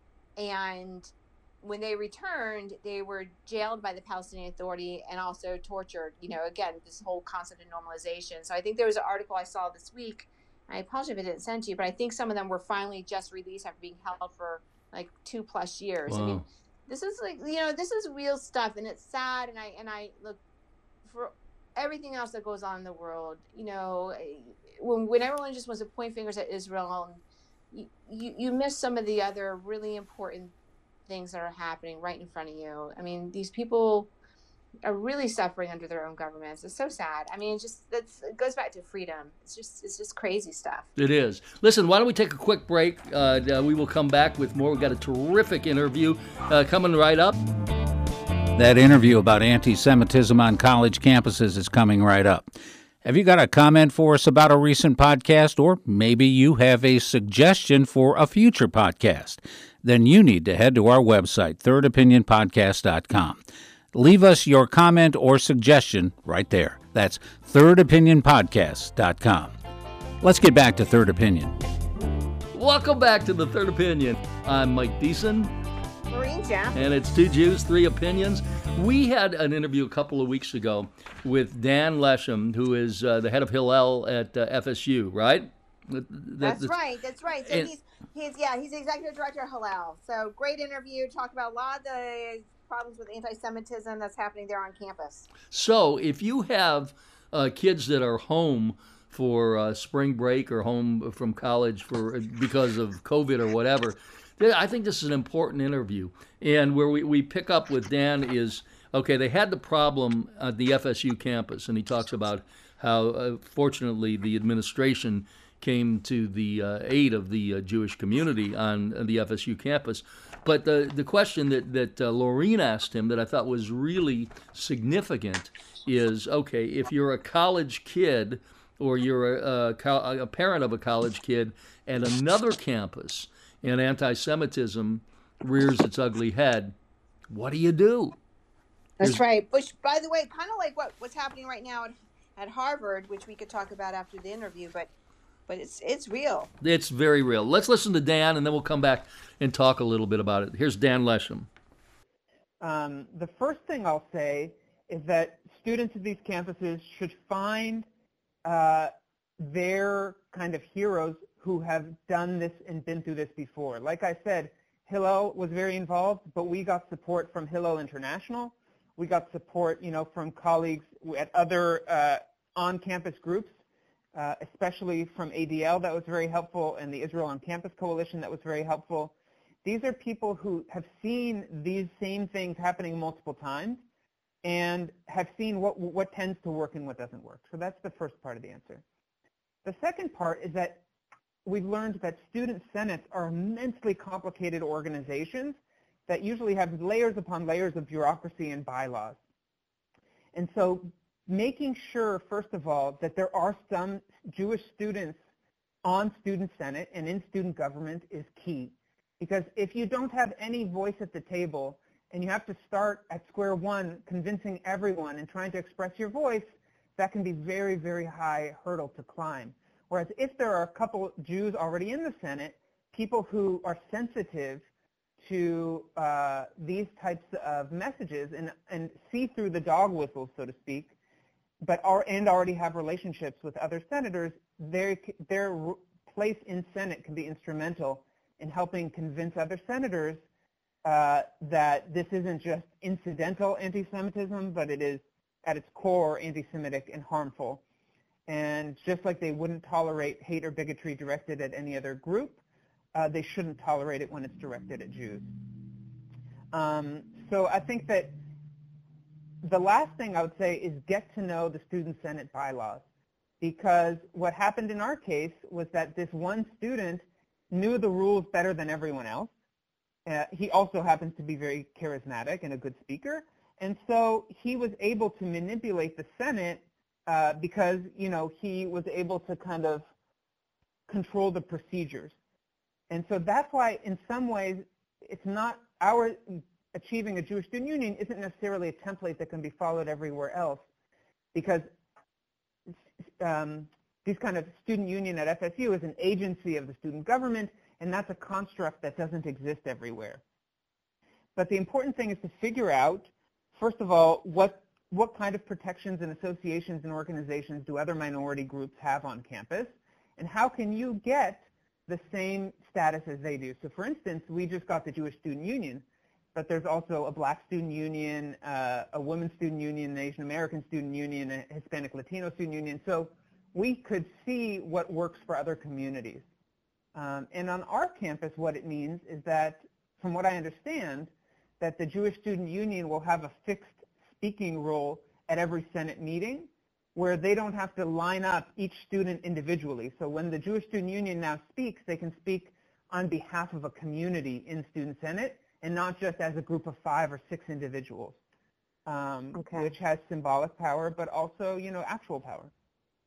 Speaker 3: and when they returned, they were jailed by the Palestinian Authority and also tortured. You know, again, this whole concept of normalization. So I think there was an article I saw this week. I apologize if I didn't send to you, but I think some of them were finally just released after being held for like two plus years.
Speaker 2: Wow.
Speaker 3: I mean, this is like, you know, this is real stuff, and it's sad. And I, and I look for everything else that goes on in the world, you know, when, when everyone just wants to point fingers at Israel, and you, you, you miss some of the other really important things that are happening right in front of you. I mean, these people are really suffering under their own governments. It's so sad. I mean, it's just, that's, it goes back to freedom. It's just, it's just crazy stuff.
Speaker 2: It is. Listen, why don't we take a quick break? Uh, uh, we will come back with more. We've got a terrific interview uh, coming right up.
Speaker 1: That interview about anti-Semitism on college campuses is coming right up. Have you got a comment for us about a recent podcast, or maybe you have a suggestion for a future podcast? Then you need to head to our website, third opinion podcast dot com. Leave us your comment or suggestion right there. That's third opinion podcast dot com. Let's get back to Third Opinion.
Speaker 2: Welcome back to the Third Opinion. I'm Mike Deason.
Speaker 3: Maureen Jeff.
Speaker 2: And it's Two Jews, Three Opinions. We had an interview a couple of weeks ago with Dan Lesham, who is uh, the head of Hillel at uh, F S U, right? That,
Speaker 3: that's, that's right. That's right. So
Speaker 2: and,
Speaker 3: he's he's yeah he's the executive director of Hillel. So great interview. Talked about a lot of the problems with anti-Semitism that's happening there on campus.
Speaker 2: So if you have uh, kids that are home for uh, spring break or home from college for because of COVID or whatever, I think this is an important interview. And where we, we pick up with Dan is, okay, they had the problem at the F S U campus, and he talks about how, uh, fortunately, the administration came to the uh, aid of the uh, Jewish community on, on the F S U campus. But the, the question that, that uh, Laureen asked him that I thought was really significant is, okay, if you're a college kid or you're a, a, a parent of a college kid at another campus and anti-Semitism rears its ugly head, what do you do?
Speaker 3: That's
Speaker 2: There's,
Speaker 3: right. Which, by the way, kind of like what, what's happening right now at, at Harvard, which we could talk about after the interview, but but it's it's real.
Speaker 2: It's very real. Let's listen to Dan, and then we'll come back and talk a little bit about it. Here's Dan Lesham.
Speaker 6: Um, the first thing I'll say is that students at these campuses should find uh, their kind of heroes who have done this and been through this before. Like I said, Hillel was very involved, but we got support from Hillel International. We got support, you know, from colleagues at other uh, on-campus groups, uh, especially from A D L that was very helpful, and the Israel on Campus Coalition that was very helpful. These are people who have seen these same things happening multiple times and have seen what, what tends to work and what doesn't work. So that's the first part of the answer. The second part is that we've learned that student senates are immensely complicated organizations that usually have layers upon layers of bureaucracy and bylaws. And so making sure, first of all, that there are some Jewish students on student senate and in student government is key. Because if you don't have any voice at the table and you have to start at square one convincing everyone and trying to express your voice, that can be very, very high hurdle to climb. Whereas if there are a couple Jews already in the Senate, people who are sensitive to uh, these types of messages and, and see through the dog whistles, so to speak, but are, and already have relationships with other senators, their, their place in Senate can be instrumental in helping convince other senators uh, that this isn't just incidental anti-Semitism, but it is at its core anti-Semitic and harmful. And just like they wouldn't tolerate hate or bigotry directed at any other group, uh, they shouldn't tolerate it when it's directed at Jews. Um, so I think that the last thing I would say is get to know the Student Senate bylaws, because what happened in our case was that this one student knew the rules better than everyone else. Uh, he also happens to be very charismatic and a good speaker, and so he was able to manipulate the Senate uh, because, you know, he was able to kind of control the procedures. And so that's why, in some ways, it's not our achieving a Jewish student union isn't necessarily a template that can be followed everywhere else, because um, this kind of student union at F S U is an agency of the student government, and that's a construct that doesn't exist everywhere. But the important thing is to figure out, first of all, what what kind of protections and associations and organizations do other minority groups have on campus, and how can you get the same status as they do. So for instance, we just got the Jewish Student Union, but there's also a Black Student Union, uh, a Women's Student Union, an Asian American Student Union, a Hispanic Latino Student Union. So we could see what works for other communities. Um, and on our campus, what it means is that, from what I understand, that the Jewish Student Union will have a fixed speaking role at every Senate meeting, where they don't have to line up each student individually. So when the Jewish Student Union now speaks, they can speak on behalf of a community in Student Senate and not just as a group of five or six individuals, um,
Speaker 3: Okay.
Speaker 6: which has symbolic power, but also, you know, actual power.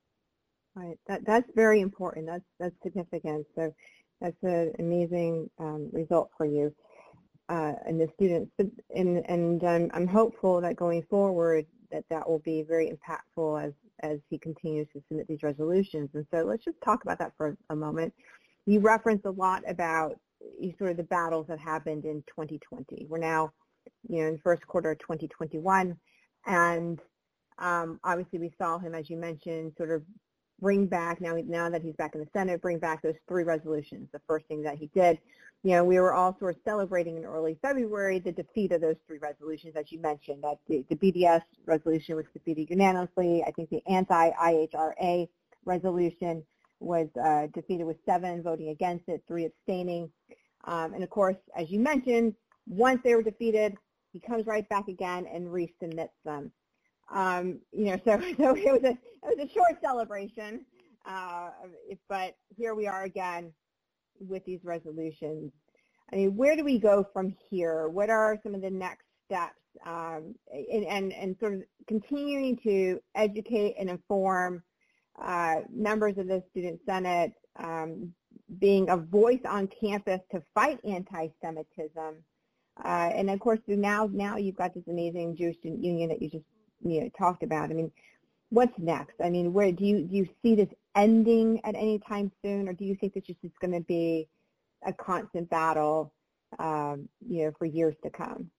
Speaker 7: Right. That that's very important. That's that's significant. So that's an amazing um, result for you uh, and the students. But, and and um, I'm hopeful that going forward that that will be very impactful as as he continues to submit these resolutions. And so let's just talk about that for a moment. You referenced a lot about you sort of the battles that happened in twenty twenty. We're now, you know, in the first quarter of twenty twenty-one, and um, obviously we saw him, as you mentioned, sort of bring back, now now that he's back in the Senate, bring back those three resolutions. The first thing that he did, you know, we were all sort of celebrating in early February the defeat of those three resolutions, as you mentioned, that the, the B D S resolution was defeated unanimously. I think the anti-I H R A resolution was uh, defeated with seven voting against it, three abstaining. Um, and of course, as you mentioned, once they were defeated, he comes right back again and resubmits them. Um, you know, so, so it was a it was a short celebration, uh, but here we are again with these resolutions. I mean, where do we go from here? What are some of the next steps, um, and, and and sort of continuing to educate and inform uh, members of the Student Senate, um, being a voice on campus to fight anti-Semitism, uh, and of course now now you've got this amazing Jewish Student Union that you just you know, talked about. I mean, what's next? I mean, where do you do you see this ending at any time soon, or do you think this is just going to be a constant battle, um, you know, for years to come?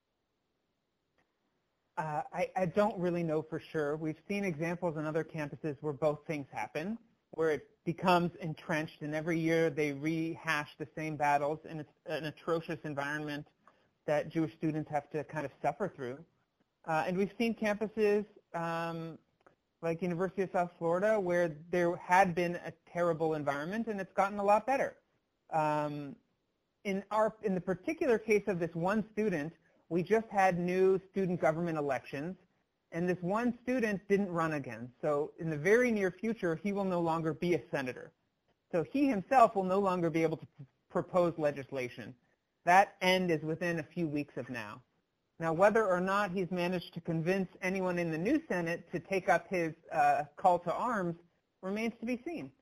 Speaker 6: Uh, I, I don't really know for sure. We've seen examples on other campuses where both things happen, where it becomes entrenched, and every year they rehash the same battles, and it's an atrocious environment that Jewish students have to kind of suffer through. Uh, and we've seen campuses um, like University of South Florida where there had been a terrible environment and it's gotten a lot better. Um, in, our, in the particular case of this one student, we just had new student government elections, and this one student didn't run again. So in the very near future, he will no longer be a senator. So he himself will no longer be able to propose legislation. That end is within a few weeks of now. Now, whether or not he's managed to convince anyone in the new Senate to take up his uh, call to arms remains to be seen.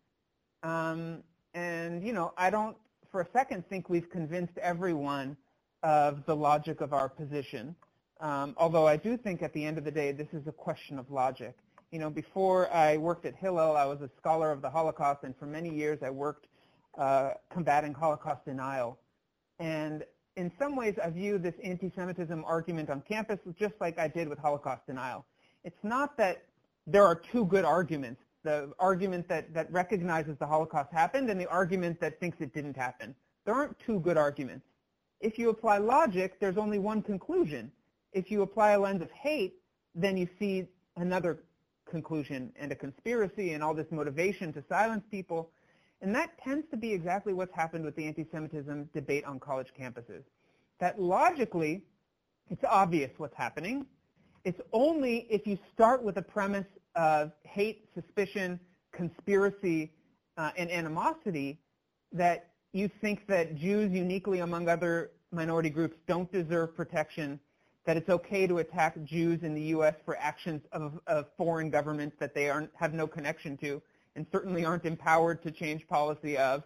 Speaker 6: Um, and, you know, I don't for a second think we've convinced everyone of the logic of our position, um, although I do think at the end of the day this is a question of logic. You know, before I worked at Hillel, I was a scholar of the Holocaust, and for many years I worked uh, combating Holocaust denial. And in some ways, I view this anti-Semitism argument on campus just like I did with Holocaust denial. It's not that there are two good arguments, the argument that, that recognizes the Holocaust happened and the argument that thinks it didn't happen. There aren't two good arguments. If you apply logic, there's only one conclusion. If you apply a lens of hate, then you see another conclusion and a conspiracy and all this motivation to silence people. And that tends to be exactly what's happened with the anti-Semitism debate on college campuses. That logically, it's obvious what's happening. It's only if you start with a premise of hate, suspicion, conspiracy, uh, and animosity that you think that Jews uniquely among other minority groups don't deserve protection, that it's okay to attack Jews in the U S for actions of, of foreign governments that they aren't, have no connection to, and certainly aren't empowered to change policy of.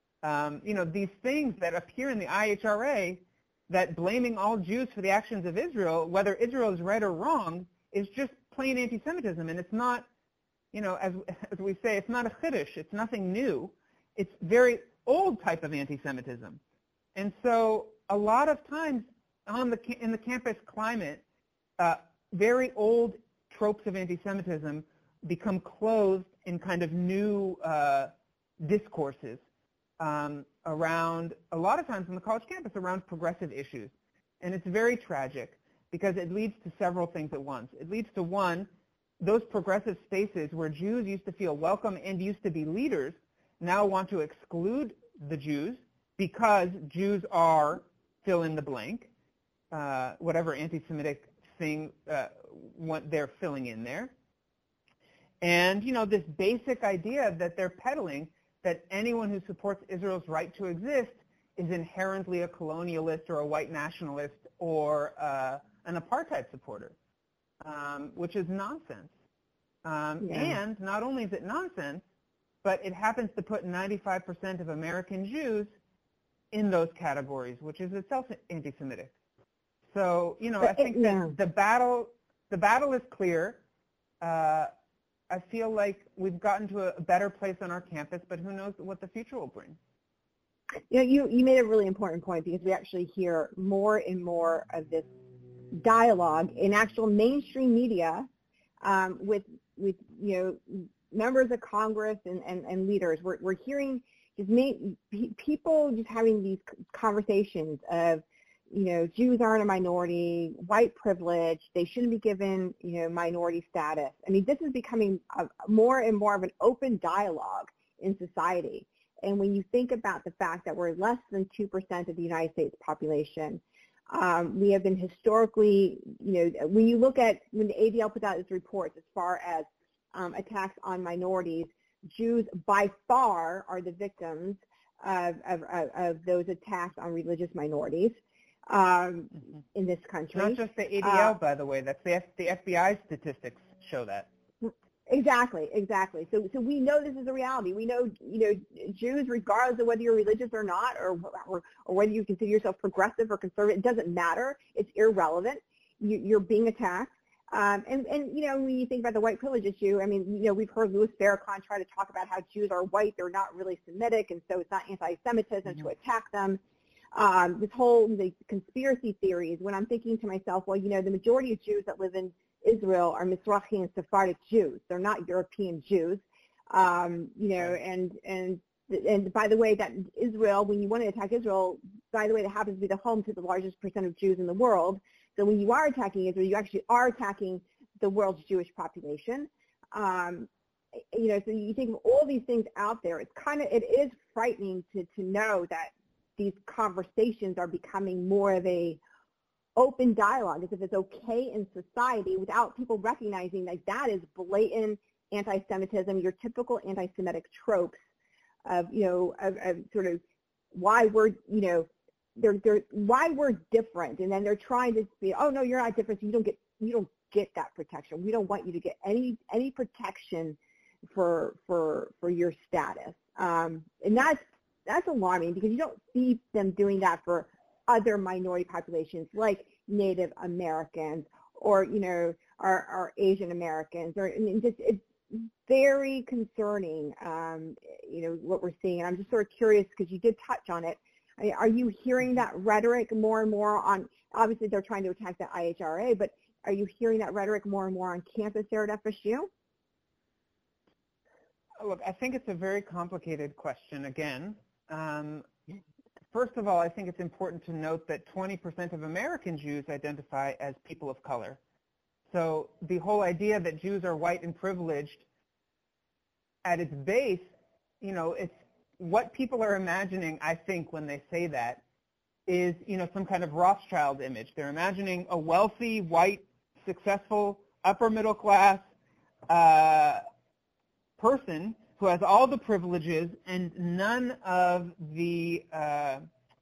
Speaker 6: Um, you know, these things that appear in the I H R A, that blaming all Jews for the actions of Israel, whether Israel is right or wrong, is just plain anti-Semitism. And it's not, you know, as, as we say, it's not a chiddush. It's nothing new. It's very old type of anti-Semitism. And so a lot of times on the, in the campus climate, uh, very old tropes of anti-Semitism become clothed in kind of new uh, discourses um, around, a lot of times on the college campus, around progressive issues. And it's very tragic because it leads to several things at once. It leads to, one, those progressive spaces where Jews used to feel welcome and used to be leaders now want to exclude the Jews because Jews are fill in the blank, uh, whatever anti-Semitic thing uh, what they're filling in there. And, you know, this basic idea that they're peddling that anyone who supports Israel's right to exist is inherently a colonialist or a white nationalist or uh, an apartheid supporter, um, which is nonsense. Um,
Speaker 7: yeah.
Speaker 6: And not only is it nonsense, but it happens to put ninety-five percent of American Jews in those categories, which is itself anti-Semitic. So, you know, I think
Speaker 7: yeah.
Speaker 6: that the battle, the battle is clear. Uh, I feel like we've gotten to a better place on our campus, but who knows what the future will bring.
Speaker 7: You know, you, you made a really important point, because we actually hear more and more of this dialogue in actual mainstream media um, with, with, you know, members of Congress and, and, and leaders. We're, we're hearing just ma- people just having these conversations of, you know, Jews aren't a minority, white privilege, they shouldn't be given, you know, minority status. I mean, this is becoming a, more and more of an open dialogue in society. And when you think about the fact that we're less than two percent of the United States population, um, we have been historically, you know, when you look at, when the A D L puts out its reports as far as um, attacks on minorities, Jews by far are the victims of, of, of, of those attacks on religious minorities. Um, mm-hmm. in this country.
Speaker 6: Not just the A D L,
Speaker 7: uh,
Speaker 6: by the way. That's the, F- the F B I statistics show that.
Speaker 7: Exactly, exactly. So, so we know this is a reality. We know, you know, Jews, regardless of whether you're religious or not, or, or, or whether you consider yourself progressive or conservative, it doesn't matter. It's irrelevant. You, you're being attacked. Um, and, and, you know, when you think about the white privilege issue, I mean, you know, we've heard Louis Farrakhan try to talk about how Jews are white, they're not really Semitic, and so it's not anti-Semitism mm-hmm. to attack them. Um, this whole the conspiracy theories, when I'm thinking to myself, well, you know, the majority of Jews that live in Israel are Mizrahi and Sephardic Jews. They're not European Jews. Um, you know, and, and, and by the way, that Israel, when you want to attack Israel, by the way, that happens to be the home to the largest percent of Jews in the world. So when you are attacking Israel, you actually are attacking the world's Jewish population. Um, you know, so you think of all these things out there. It's kind of, it is frightening to, to know that these conversations are becoming more of a open dialogue, as if it's okay in society, without people recognizing that that is blatant anti-Semitism, your typical anti-Semitic tropes of, you know, of, of sort of why we're, you know, they're, they're, why we're different, and then they're trying to say, oh no, you're not different, so you don't get, you don't get that protection. We don't want you to get any any protection for for for your status, um, and that's that's alarming, because you don't see them doing that for other minority populations like Native Americans or, you know, our, our Asian Americans. Or I mean, just, it's very concerning, um, you know, what we're seeing. And I'm just sort of curious, because you did touch on it. I mean, are you hearing that rhetoric more and more on, obviously they're trying to attack the I H R A, but are you hearing that rhetoric more and more on campus there at F S U?
Speaker 6: Look, I think it's a very complicated question again. Um, first of all, I think it's important to note that twenty percent of American Jews identify as people of color. So the whole idea that Jews are white and privileged, at its base, you know, it's what people are imagining, I think, when they say that, is, you know, some kind of Rothschild image. They're imagining a wealthy, white, successful, upper middle class uh, person who has all the privileges and none of the uh,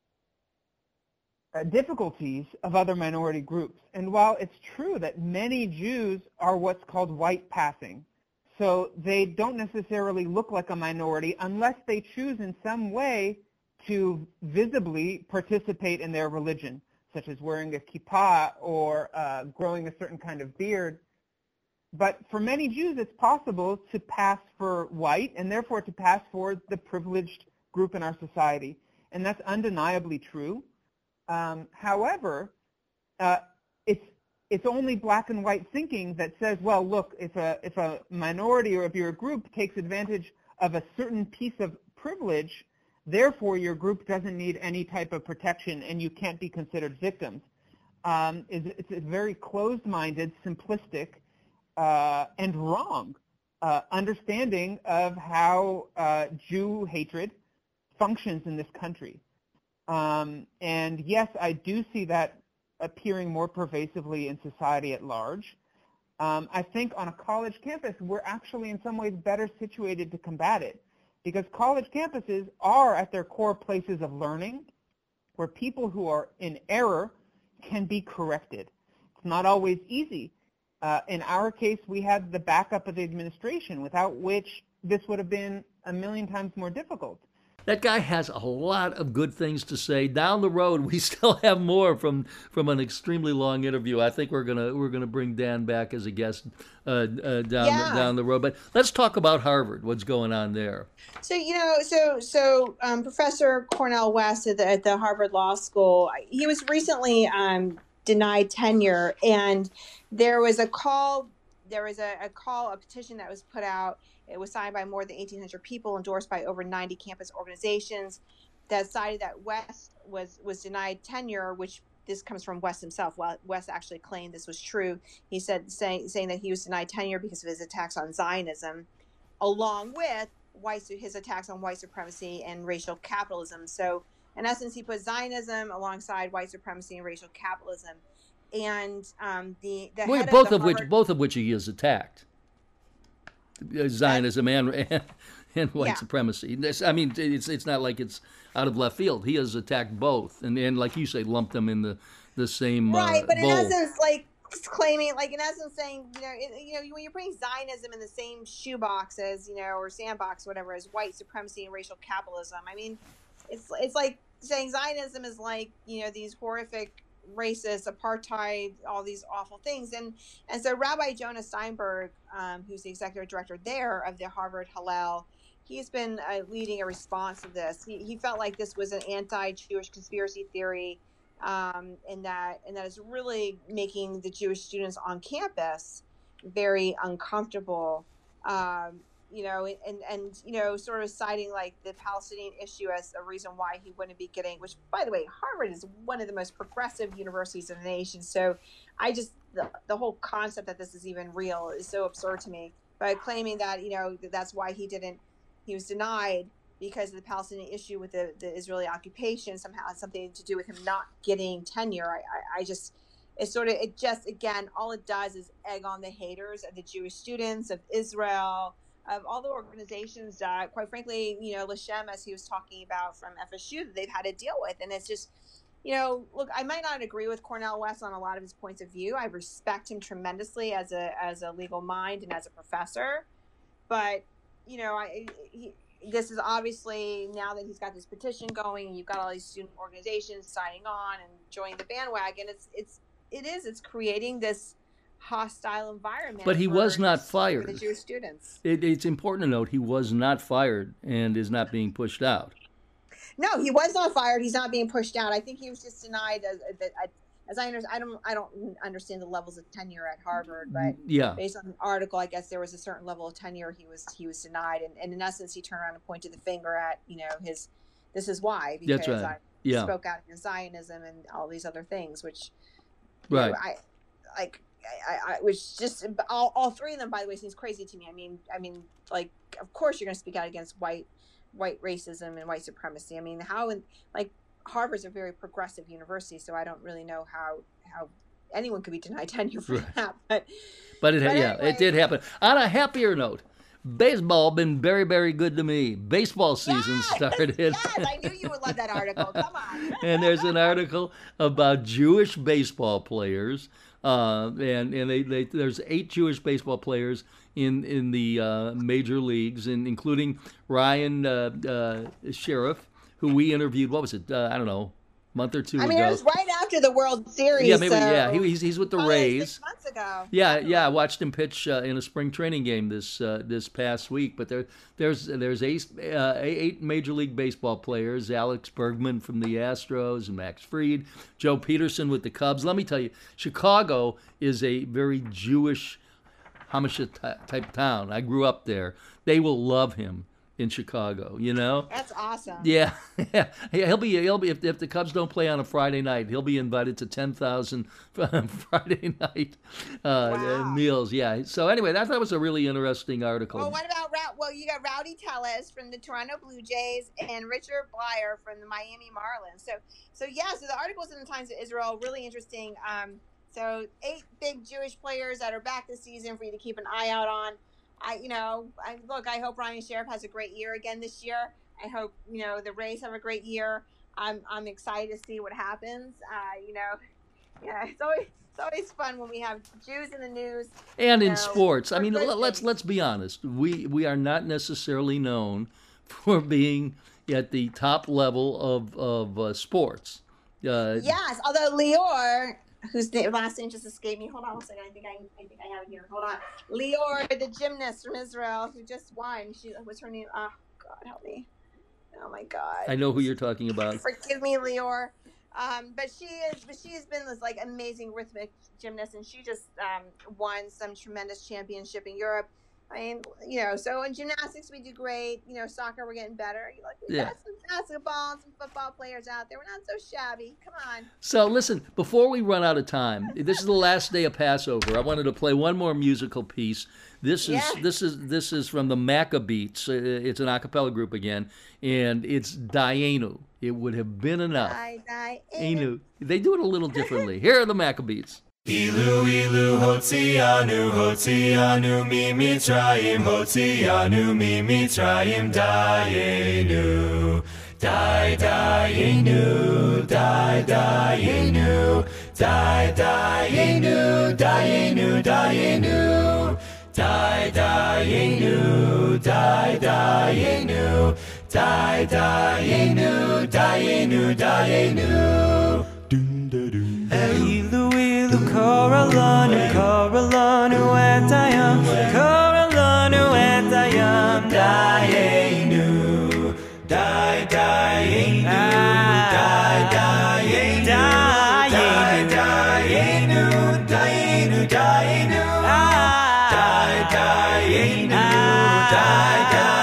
Speaker 6: uh, difficulties of other minority groups. And while it's true that many Jews are what's called white passing, so they don't necessarily look like a minority unless they choose in some way to visibly participate in their religion, such as wearing a kippah or uh, growing a certain kind of beard. But for many Jews, it's possible to pass for white and therefore to pass for the privileged group in our society. And that's undeniably true. Um, however, uh, it's, it's only black and white thinking that says, well, look, if a, if a minority or if your group takes advantage of a certain piece of privilege, therefore your group doesn't need any type of protection and you can't be considered victims. Um, it's, it's a very closed-minded, simplistic, Uh, and wrong uh, understanding of how uh, Jew hatred functions in this country. Um, and yes, I do see that appearing more pervasively in society at large. Um, I think on a college campus, we're actually in some ways better situated to combat it, because college campuses are at their core places of learning where people who are in error can be corrected. It's not always easy. Uh, in our case, we had the backup of the administration, without which this would have been a million times more difficult.
Speaker 2: That guy has a lot of good things to say. Down the road, we still have more from from an extremely long interview. I think we're gonna we're gonna bring Dan back as a guest uh, uh, down
Speaker 3: Yeah.
Speaker 2: the, down the road. But let's talk about Harvard. What's going on there?
Speaker 3: So you know, so so um, Professor Cornel West at the, at the Harvard Law School, he was recently um, denied tenure, and there was a call. There was a, a call, a petition that was put out. It was signed by more than eighteen hundred people, endorsed by over ninety campus organizations, that cited that West was was denied tenure, which this comes from West himself. Well, West actually claimed this was true. He said saying saying that he was denied tenure because of his attacks on Zionism, along with white his attacks on white supremacy and racial capitalism. So in essence, he put Zionism alongside white supremacy and racial capitalism. And um, the the
Speaker 2: Well,
Speaker 3: head
Speaker 2: both
Speaker 3: of, the
Speaker 2: of which
Speaker 3: Harvard,
Speaker 2: both of which he has attacked. Zionism and and, and white
Speaker 3: Yeah.
Speaker 2: supremacy. This, I mean, it's it's not like it's out of left field. He has attacked both, and and like you say, lumped them in the the same
Speaker 3: right,
Speaker 2: uh,
Speaker 3: but in
Speaker 2: bowl.
Speaker 3: essence, like claiming, like in essence, saying, you know, it, you know, when you're putting Zionism in the same shoebox as, you know, or sandbox, whatever, as white supremacy and racial capitalism. I mean, it's it's like saying Zionism is like, you know, these horrific racist apartheid, all these awful things, and and so Rabbi Jonah Steinberg, um, who's the executive director there of the Harvard Hillel, he's been uh, leading a response to this. He, he felt like this was an anti-Jewish conspiracy theory, um, and that and that is really making the Jewish students on campus very uncomfortable. Um, you know, and, and, you know, sort of citing like the Palestinian issue as a reason why he wouldn't be getting, which, by the way, Harvard is one of the most progressive universities in the nation. So I just, the, the whole concept that this is even real is so absurd to me. But claiming that, you know, that's why he didn't, he was denied because of the Palestinian issue with the, the Israeli occupation somehow has something to do with him not getting tenure. I, I, I just, it's sort of, it just, again, all it does is egg on the haters of the Jewish students, of Israel, of all the organizations that, quite frankly, you know, Lashem, as he was talking about from F S U, that they've had to deal with. And it's just, you know, look, I might not agree with Cornel West on a lot of his points of view. I respect him tremendously as a as a legal mind and as a professor. But, you know, I he, this is obviously, now that he's got this petition going, and you've got all these student organizations signing on and joining the bandwagon, it's it's it is it's creating this hostile environment.
Speaker 2: But he
Speaker 3: for,
Speaker 2: was not
Speaker 3: for
Speaker 2: fired.
Speaker 3: the Jewish students.
Speaker 2: It, it's important to note he was not fired and is not being pushed out.
Speaker 3: No, he was not fired. He's not being pushed out. I think he was just denied. As, as I understand, I don't, I don't understand the levels of tenure at Harvard, but
Speaker 2: Yeah.
Speaker 3: based on the article, I guess there was a certain level of tenure he was he was denied, and, and in essence, he turned around and pointed the finger at, you know, his. This is why, because
Speaker 2: That's right.
Speaker 3: I
Speaker 2: Yeah.
Speaker 3: spoke out against Zionism and all these other things, which,
Speaker 2: Right.
Speaker 3: you know, I like. I, I which just all, all three of them, by the way, seems crazy to me. I mean, I mean, like, of course you're going to speak out against white, white racism and white supremacy. I mean, how in like Harvard's a very progressive university, so I don't really know how how anyone could be denied tenure for
Speaker 2: Right.
Speaker 3: that. But
Speaker 2: But it,
Speaker 3: But
Speaker 2: yeah,
Speaker 3: anyway.
Speaker 2: it did happen. On a happier note, baseball been very, very good to me. Baseball season
Speaker 3: yes,
Speaker 2: started.
Speaker 3: yes, I knew you would love that article. Come on.
Speaker 2: And there's an article about Jewish baseball players. Uh, and and they, they, there's eight Jewish baseball players in in the uh, major leagues, and including Ryan uh, uh, Sheriff, who we interviewed. What was it? Uh, I don't know, a month or two
Speaker 3: I mean,
Speaker 2: ago.
Speaker 3: it was right after the World Series.
Speaker 2: yeah, maybe.
Speaker 3: so
Speaker 2: Yeah, he, he's he's with the
Speaker 3: probably
Speaker 2: Rays.
Speaker 3: six months ago.
Speaker 2: Yeah, yeah, I watched him pitch uh, in a spring training game this uh, this past week. But there, there's there's eight, uh, eight Major League Baseball players: Alex Bergman from the Astros, and Max Fried, Joe Peterson with the Cubs. Let me tell you, Chicago is a very Jewish, Hamish type town. I grew up there. They will love him in Chicago. You know.
Speaker 3: That's awesome.
Speaker 2: Yeah, yeah, he'll be he'll be if, if the Cubs don't play on a Friday night, he'll be invited to ten thousand Friday night uh,
Speaker 3: Wow.
Speaker 2: meals. Yeah. So anyway, that that was a really interesting article.
Speaker 3: Well, what about Rou- well, you got Rowdy Tellez from the Toronto Blue Jays and Richard Blyer from the Miami Marlins. So, so yeah, so the articles in the Times of Israel really interesting. Um, so eight big Jewish players that are back this season for you to keep an eye out on. I, you know, I look. I hope Ryan Sheriff has a great year again this year. I hope you know the Rays have a great year. I'm I'm excited to see what happens. Uh, you know, Yeah, it's always it's always fun when we have Jews in the news.
Speaker 2: And
Speaker 3: you
Speaker 2: in
Speaker 3: know,
Speaker 2: sports, I
Speaker 3: for
Speaker 2: mean,
Speaker 3: good
Speaker 2: l- let's
Speaker 3: things.
Speaker 2: let's be honest. We we are not necessarily known for being at the top level of of uh, sports. Uh,
Speaker 3: Yes, although Lior, whose name, last name just escaped me. Hold on one second. I think I, I think I have it here. Hold on. Lior, the gymnast from Israel, who just won. She what's her name? Oh God, help me. Oh my God.
Speaker 2: I know who you're talking about.
Speaker 3: Forgive me, Lior. Um, but she is, but she has been this like amazing rhythmic gymnast, and she just um, won some tremendous championship in Europe. I mean, you know, so in gymnastics we do great. You know, soccer we're getting better. Like we
Speaker 2: Yeah.
Speaker 3: got some basketball, and some football players out there. We're not so shabby. Come on.
Speaker 2: So listen, before we run out of time, this is the last day of Passover. I wanted to play one more musical piece. This is
Speaker 3: Yeah.
Speaker 2: this is this is from the Maccabeats. Uh, It's an a cappella group again, and it's Dayenu. It would have been enough.
Speaker 3: Die, die,
Speaker 2: Enu. They do it a little differently. Here are the Maccabeats.
Speaker 8: Ilu ilu hotzianu hotzianu mi mitzrayim hotzianu mi mitzrayim dayenu die dayenu die dayenu die dayenu dayenu dayenu die dayenu die dayenu die dayenu dayenu dayenu dun dun dun ilu ilu koralanu koralanu etayam koralanu etayam dayenu die dayenu die dayenu die dayenu dayenu dayenu die dayenu die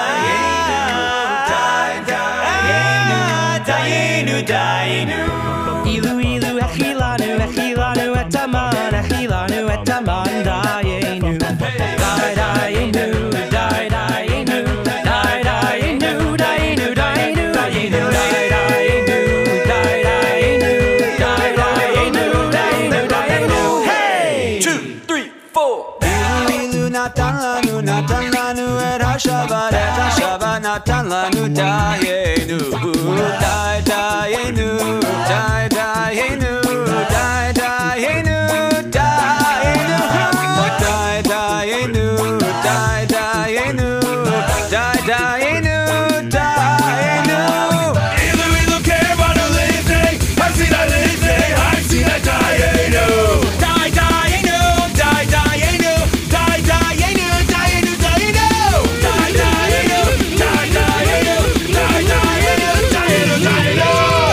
Speaker 8: dayenu die dayenu dayenu ilu ilu echilanu echilanu etaman echilanu etaman dayenu die dayenu die dayenu die dayenu dayenu dayenu dayenu die dayenu die dayenu die dayenu dayenu dayenu hey two three four ilu ilu natan lanu natan lanu et hashavat et hashavat natan lanu dayenu die dayenu die dayenu die dayenu dayenu die dayenu die dayenu die dayenu dayenu ilu ilu kevanu leze hasina leze hasina dayenu die dayenu die dayenu die dayenu dayenu dayenu die dayenu die dayenu die dayenu dayenu dayenu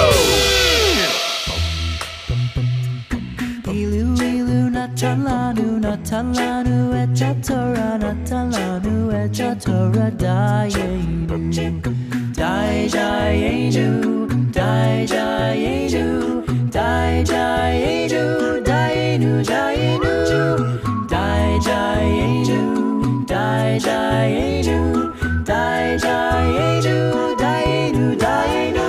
Speaker 8: Ilu ilu natan lanu natan lanu echa Torah natan lanu echa Torah dayenu die dayenu die dayenu die dayenu dayenu dayenu die dayenu die dayenu die dayenu dayenu dayenu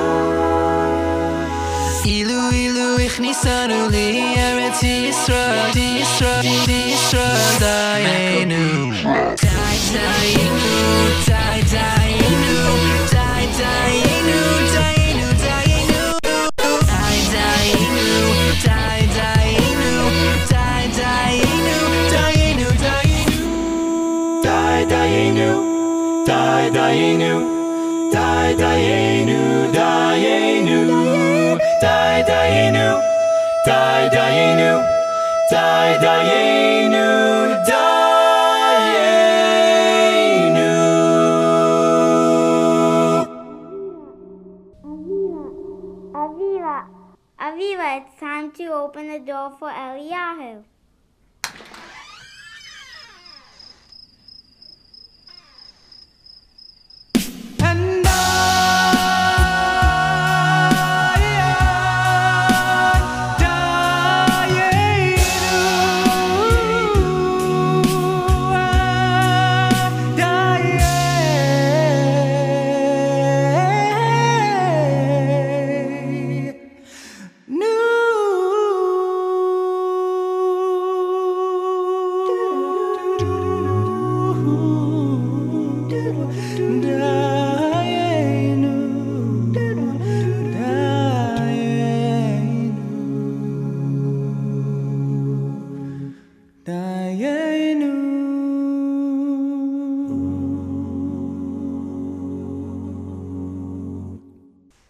Speaker 8: Ilu ilu ichnisanu li eretz Yisrael Yisrael Yisrael dayenu die dayenu die dayenu die dayenu dayenu dayenu die dayenu die dayenu die dayenu dayenu dayenu die dayenu die dayenu die dayenu dayenu die dayenu die dayenu die dayenu
Speaker 9: Aviva, Aviva, it's time to open the door for Eliyahu.
Speaker 8: And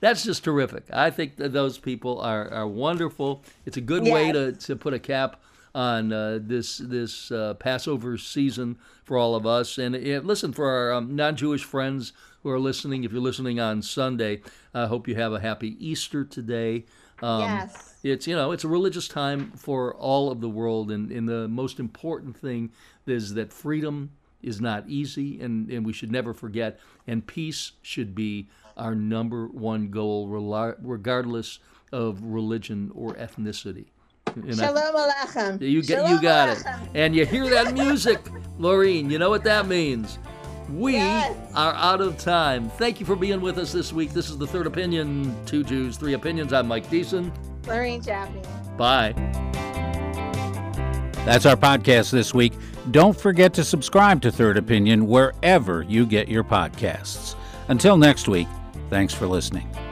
Speaker 2: that's just terrific. I think that those people are, are wonderful. It's a good
Speaker 3: Yes.
Speaker 2: way to, to put a cap on uh, this this uh, Passover season for all of us. And uh, listen, for our um, non-Jewish friends who are listening, if you're listening on Sunday, I hope you have a happy Easter today. Um,
Speaker 3: Yes.
Speaker 2: It's, you know, it's a religious time for all of the world, and, and the most important thing is that freedom is not easy, and, and we should never forget, and peace should be our number one goal, rela- regardless of religion or ethnicity. And I-
Speaker 3: Shalom Aleichem.
Speaker 2: you get,
Speaker 3: Shalom
Speaker 2: you got it.
Speaker 3: Aleichem.
Speaker 2: And you hear that music, Laureen. You know what that means. We
Speaker 3: Yes.
Speaker 2: are out of time. Thank you for being with us this week. This is The Third Opinion, Two Jews, Three Opinions. I'm Mike Deason.
Speaker 3: Lorraine Chappie.
Speaker 2: Bye.
Speaker 1: That's our podcast this week. Don't forget to subscribe to Third Opinion wherever you get your podcasts. Until next week, thanks for listening.